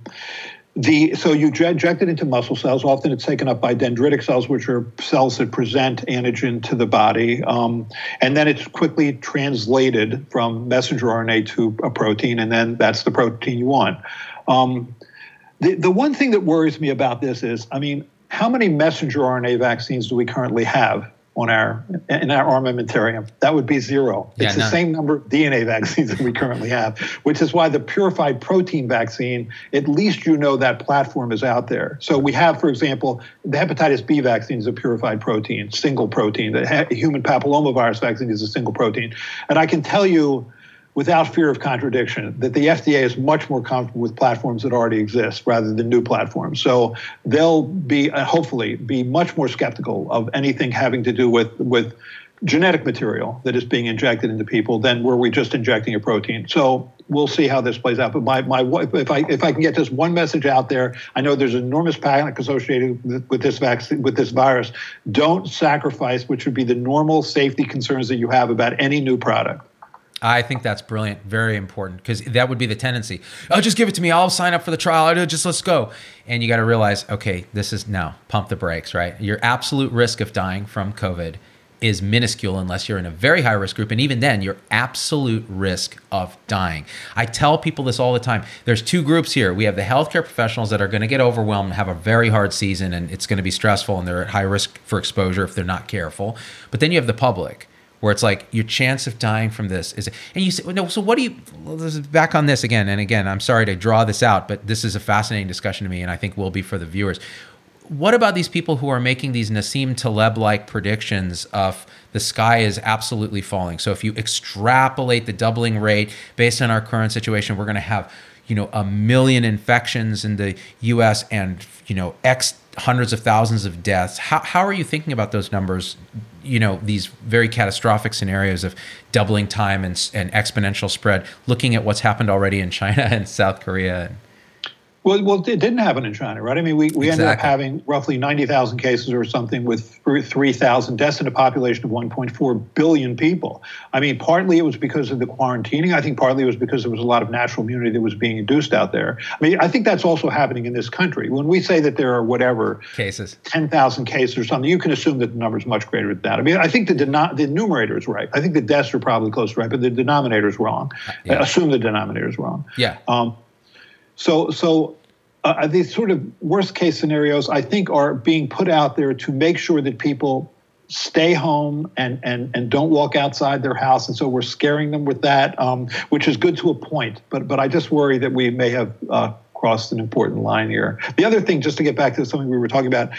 Speaker 3: the so you inject it into muscle cells. Often it's taken up by dendritic cells, which are cells that present antigen to the body. Um, and then it's quickly translated from messenger R N A to a protein, and then that's the protein you want. Um, the, the one thing that worries me about this is, I mean, how many messenger R N A vaccines do we currently have on our in our armamentarium? That would be zero.
Speaker 2: Yeah,
Speaker 3: it's the
Speaker 2: none. Same
Speaker 3: number of D N A vaccines that we currently have, which is why the purified protein vaccine, at least you know that platform is out there. So we have, for example, the hepatitis B vaccine is a purified protein, single protein. The human papillomavirus vaccine is a single protein. And I can tell you, without fear of contradiction, that the F D A is much more comfortable with platforms that already exist rather than new platforms. So they'll be, uh, hopefully, be much more skeptical of anything having to do with, with genetic material that is being injected into people than were we just injecting a protein. So we'll see how this plays out. But my, my if I if I can get this one message out there, I know there's enormous panic associated with, with this vaccine, with this virus. Don't sacrifice, which would be the normal safety concerns that you have about any new product.
Speaker 2: I think that's brilliant, very important, because that would be the tendency. Oh, just give it to me. I'll sign up for the trial. Just let's go. And you got to realize, okay, this is now pump the brakes, right? Your absolute risk of dying from COVID is minuscule unless you're in a very high risk group. And even then, your absolute risk of dying. I tell people this all the time. There's two groups here. We have the healthcare professionals that are going to get overwhelmed and have a very hard season, and it's going to be stressful, and they're at high risk for exposure if they're not careful. But then you have the public, where it's like your chance of dying from this is, and you say, no, so what do you, well, this is back on this again, and again, I'm sorry to draw this out, but this is a fascinating discussion to me, and I think will be for the viewers. What about these people who are making these Nassim Taleb-like predictions of the sky is absolutely falling? So if you extrapolate the doubling rate based on our current situation, we're going to have, you know, a million infections in the U S and, you know, X hundreds of thousands of deaths. How how are you thinking about those numbers? You know, these very catastrophic scenarios of doubling time and, and exponential spread, looking at what's happened already in China and South Korea.
Speaker 3: Well, well, it didn't happen in China, right? I mean, we, we
Speaker 2: exactly.
Speaker 3: ended up having roughly ninety thousand cases or something with three thousand deaths in a population of one point four billion people. I mean, partly it was because of the quarantining. I think partly it was because there was a lot of natural immunity that was being induced out there. I mean, I think that's also happening in this country. When we say that there are whatever
Speaker 2: cases,
Speaker 3: ten thousand cases or something, you can assume that the number is much greater than that. I mean, I think the, denom- the numerator is right. I think the deaths are probably close to right, but the denominator is wrong. Yeah. Assume the denominator is wrong.
Speaker 2: Yeah.
Speaker 3: Um, so, so. Uh, these sort of worst case scenarios, I think, are being put out there to make sure that people stay home and, and, and don't walk outside their house. And so we're scaring them with that, um, which is good to a point. But but I just worry that we may have uh, crossed an important line here. The other thing, just to get back to something we were talking about,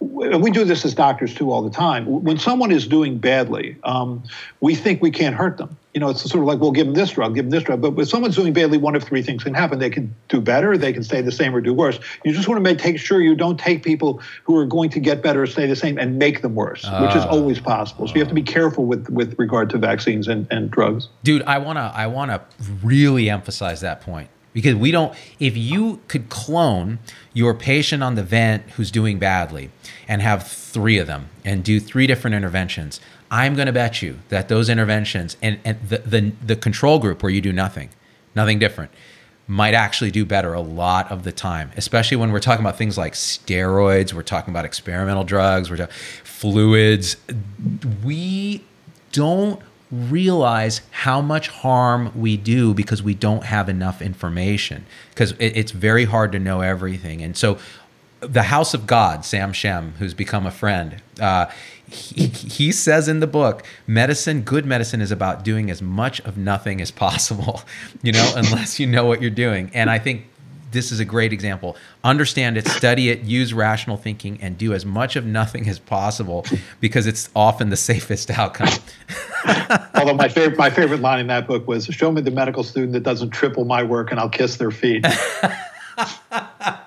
Speaker 3: we do this as doctors too all the time. When someone is doing badly, um, we think we can't hurt them. You know, it's sort of like, we'll give them this drug, give them this drug. But if someone's doing badly, one of three things can happen. They can do better, they can stay the same, or do worse. You just want to make take sure you don't take people who are going to get better or stay the same and make them worse, uh, which is always possible. So you have to be careful with, with regard to vaccines and, and drugs.
Speaker 2: Dude, I wanna I wanna really emphasize that point. Because we don't, if you could clone your patient on the vent who's doing badly and have three of them and do three different interventions, I'm going to bet you that those interventions and, and the, the, the control group where you do nothing, nothing different, might actually do better a lot of the time, especially when we're talking about things like steroids, we're talking about experimental drugs, we're talking fluids. We don't realize how much harm we do because we don't have enough information, because it, it's very hard to know everything. And so the House of God, Sam Shem, who's become a friend, uh, he, he says in the book, medicine, good medicine is about doing as much of nothing as possible, you know, unless you know what you're doing. And I think this is a great example. Understand it, study it, use rational thinking, and do as much of nothing as possible, because it's often the safest outcome.
Speaker 3: Although my favorite, my favorite line in that book was, show me the medical student that doesn't triple my work and I'll kiss their feet.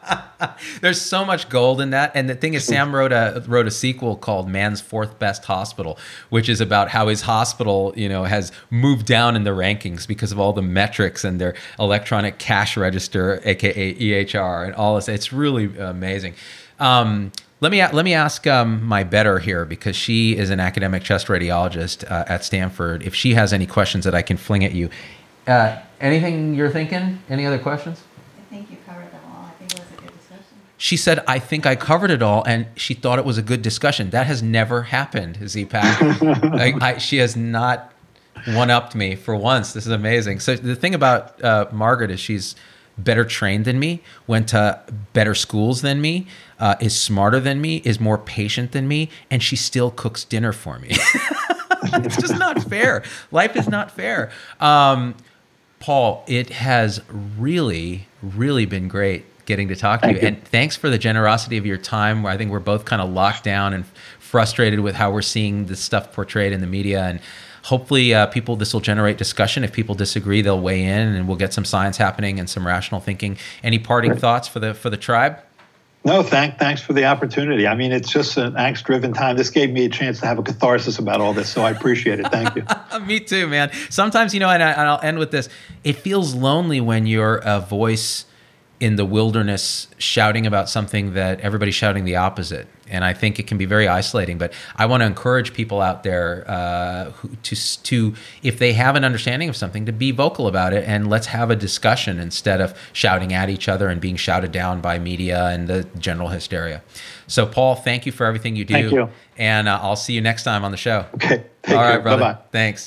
Speaker 2: There's so much gold in that. And the thing is, Sam wrote a wrote a sequel called Man's Fourth Best Hospital, which is about how his hospital, you know, has moved down in the rankings because of all the metrics and their electronic cash register, aka E H R, and all this. It's really amazing. Um, let me let me ask um, my better here, because she is an academic chest radiologist uh, at Stanford, if she has any questions that I can fling at you. Uh, anything you're thinking? Any other questions?
Speaker 4: I think you covered them all. I think it was a good discussion.
Speaker 2: She said, I think I covered it all, and she thought it was a good discussion. That has never happened, Z-Pak. I, I, she has not one-upped me for once. This is amazing. So the thing about uh, Margaret is she's better trained than me, went to better schools than me, uh, is smarter than me, is more patient than me, and she still cooks dinner for me. It's just not fair. Life is not fair. Um, Paul, it has really, really been great getting to talk to you.
Speaker 3: Thank you.
Speaker 2: And thanks for the generosity of your time. I think we're both kind of locked down and frustrated with how we're seeing this stuff portrayed in the media. And hopefully uh, people, this will generate discussion. If people disagree, they'll weigh in and we'll get some science happening and some rational thinking. Any parting
Speaker 3: Great.
Speaker 2: thoughts for the for the tribe?
Speaker 3: No, thank, thanks for the opportunity. I mean, it's just an angst-driven time. This gave me a chance to have a catharsis about all this, so I appreciate it. Thank you.
Speaker 2: Me too, man. Sometimes, you know, and, I, and I'll end with this. It feels lonely when you're a voice in the wilderness shouting about something that everybody's shouting the opposite. And I think it can be very isolating. But I want to encourage people out there uh, who, to, to, if they have an understanding of something, to be vocal about it. And let's have a discussion instead of shouting at each other and being shouted down by media and the general hysteria. So, Paul, thank you for everything you do.
Speaker 3: Thank you.
Speaker 2: And uh, I'll see you next time on the show.
Speaker 3: Okay. Take
Speaker 2: All
Speaker 3: care.
Speaker 2: right, brother.
Speaker 3: Bye-bye.
Speaker 2: Thanks.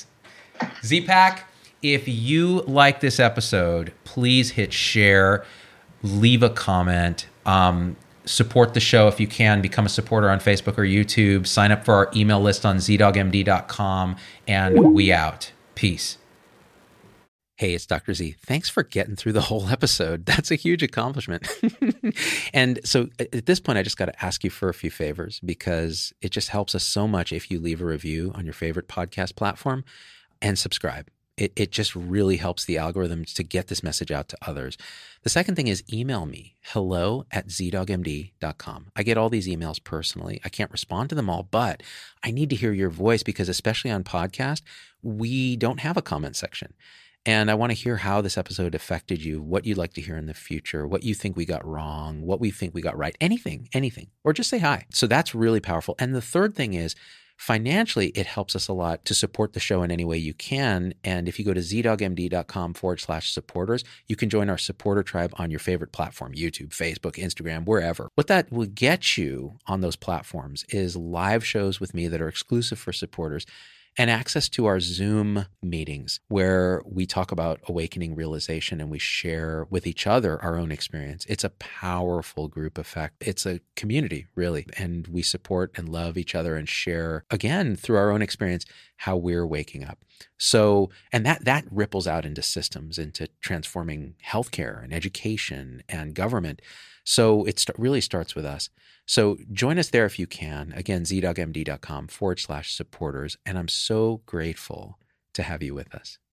Speaker 2: Z-Pak, if you like this episode, please hit share, leave a comment, um, support the show if you can, become a supporter on Facebook or YouTube, sign up for our email list on z dog m d dot com, and we out. Peace. Hey, it's Doctor Z. Thanks for getting through the whole episode. That's a huge accomplishment. And so at this point, I just got to ask you for a few favors, because it just helps us so much if you leave a review on your favorite podcast platform and subscribe. It, it just really helps the algorithms to get this message out to others. The second thing is email me, hello at z dog m d dot com. I get all these emails personally. I can't respond to them all, but I need to hear your voice, because especially on podcast, we don't have a comment section. And I want to hear how this episode affected you, what you'd like to hear in the future, what you think we got wrong, what we think we got right, anything, anything, or just say hi. So that's really powerful. And the third thing is, financially, it helps us a lot to support the show in any way you can. And if you go to z dog m d dot com forward slash supporters, you can join our supporter tribe on your favorite platform, YouTube, Facebook, Instagram, wherever. What that will get you on those platforms is live shows with me that are exclusive for supporters, and access to our Zoom meetings where we talk about awakening realization and we share with each other our own experience. It's a powerful group effect. It's a community, really. And we support and love each other and share, again, through our own experience, how we're waking up. So, and that that ripples out into systems, into transforming healthcare and education and government. So it st- really starts with us. So join us there if you can. Again, z dog m d dot com forward slash supporters. And I'm so grateful to have you with us.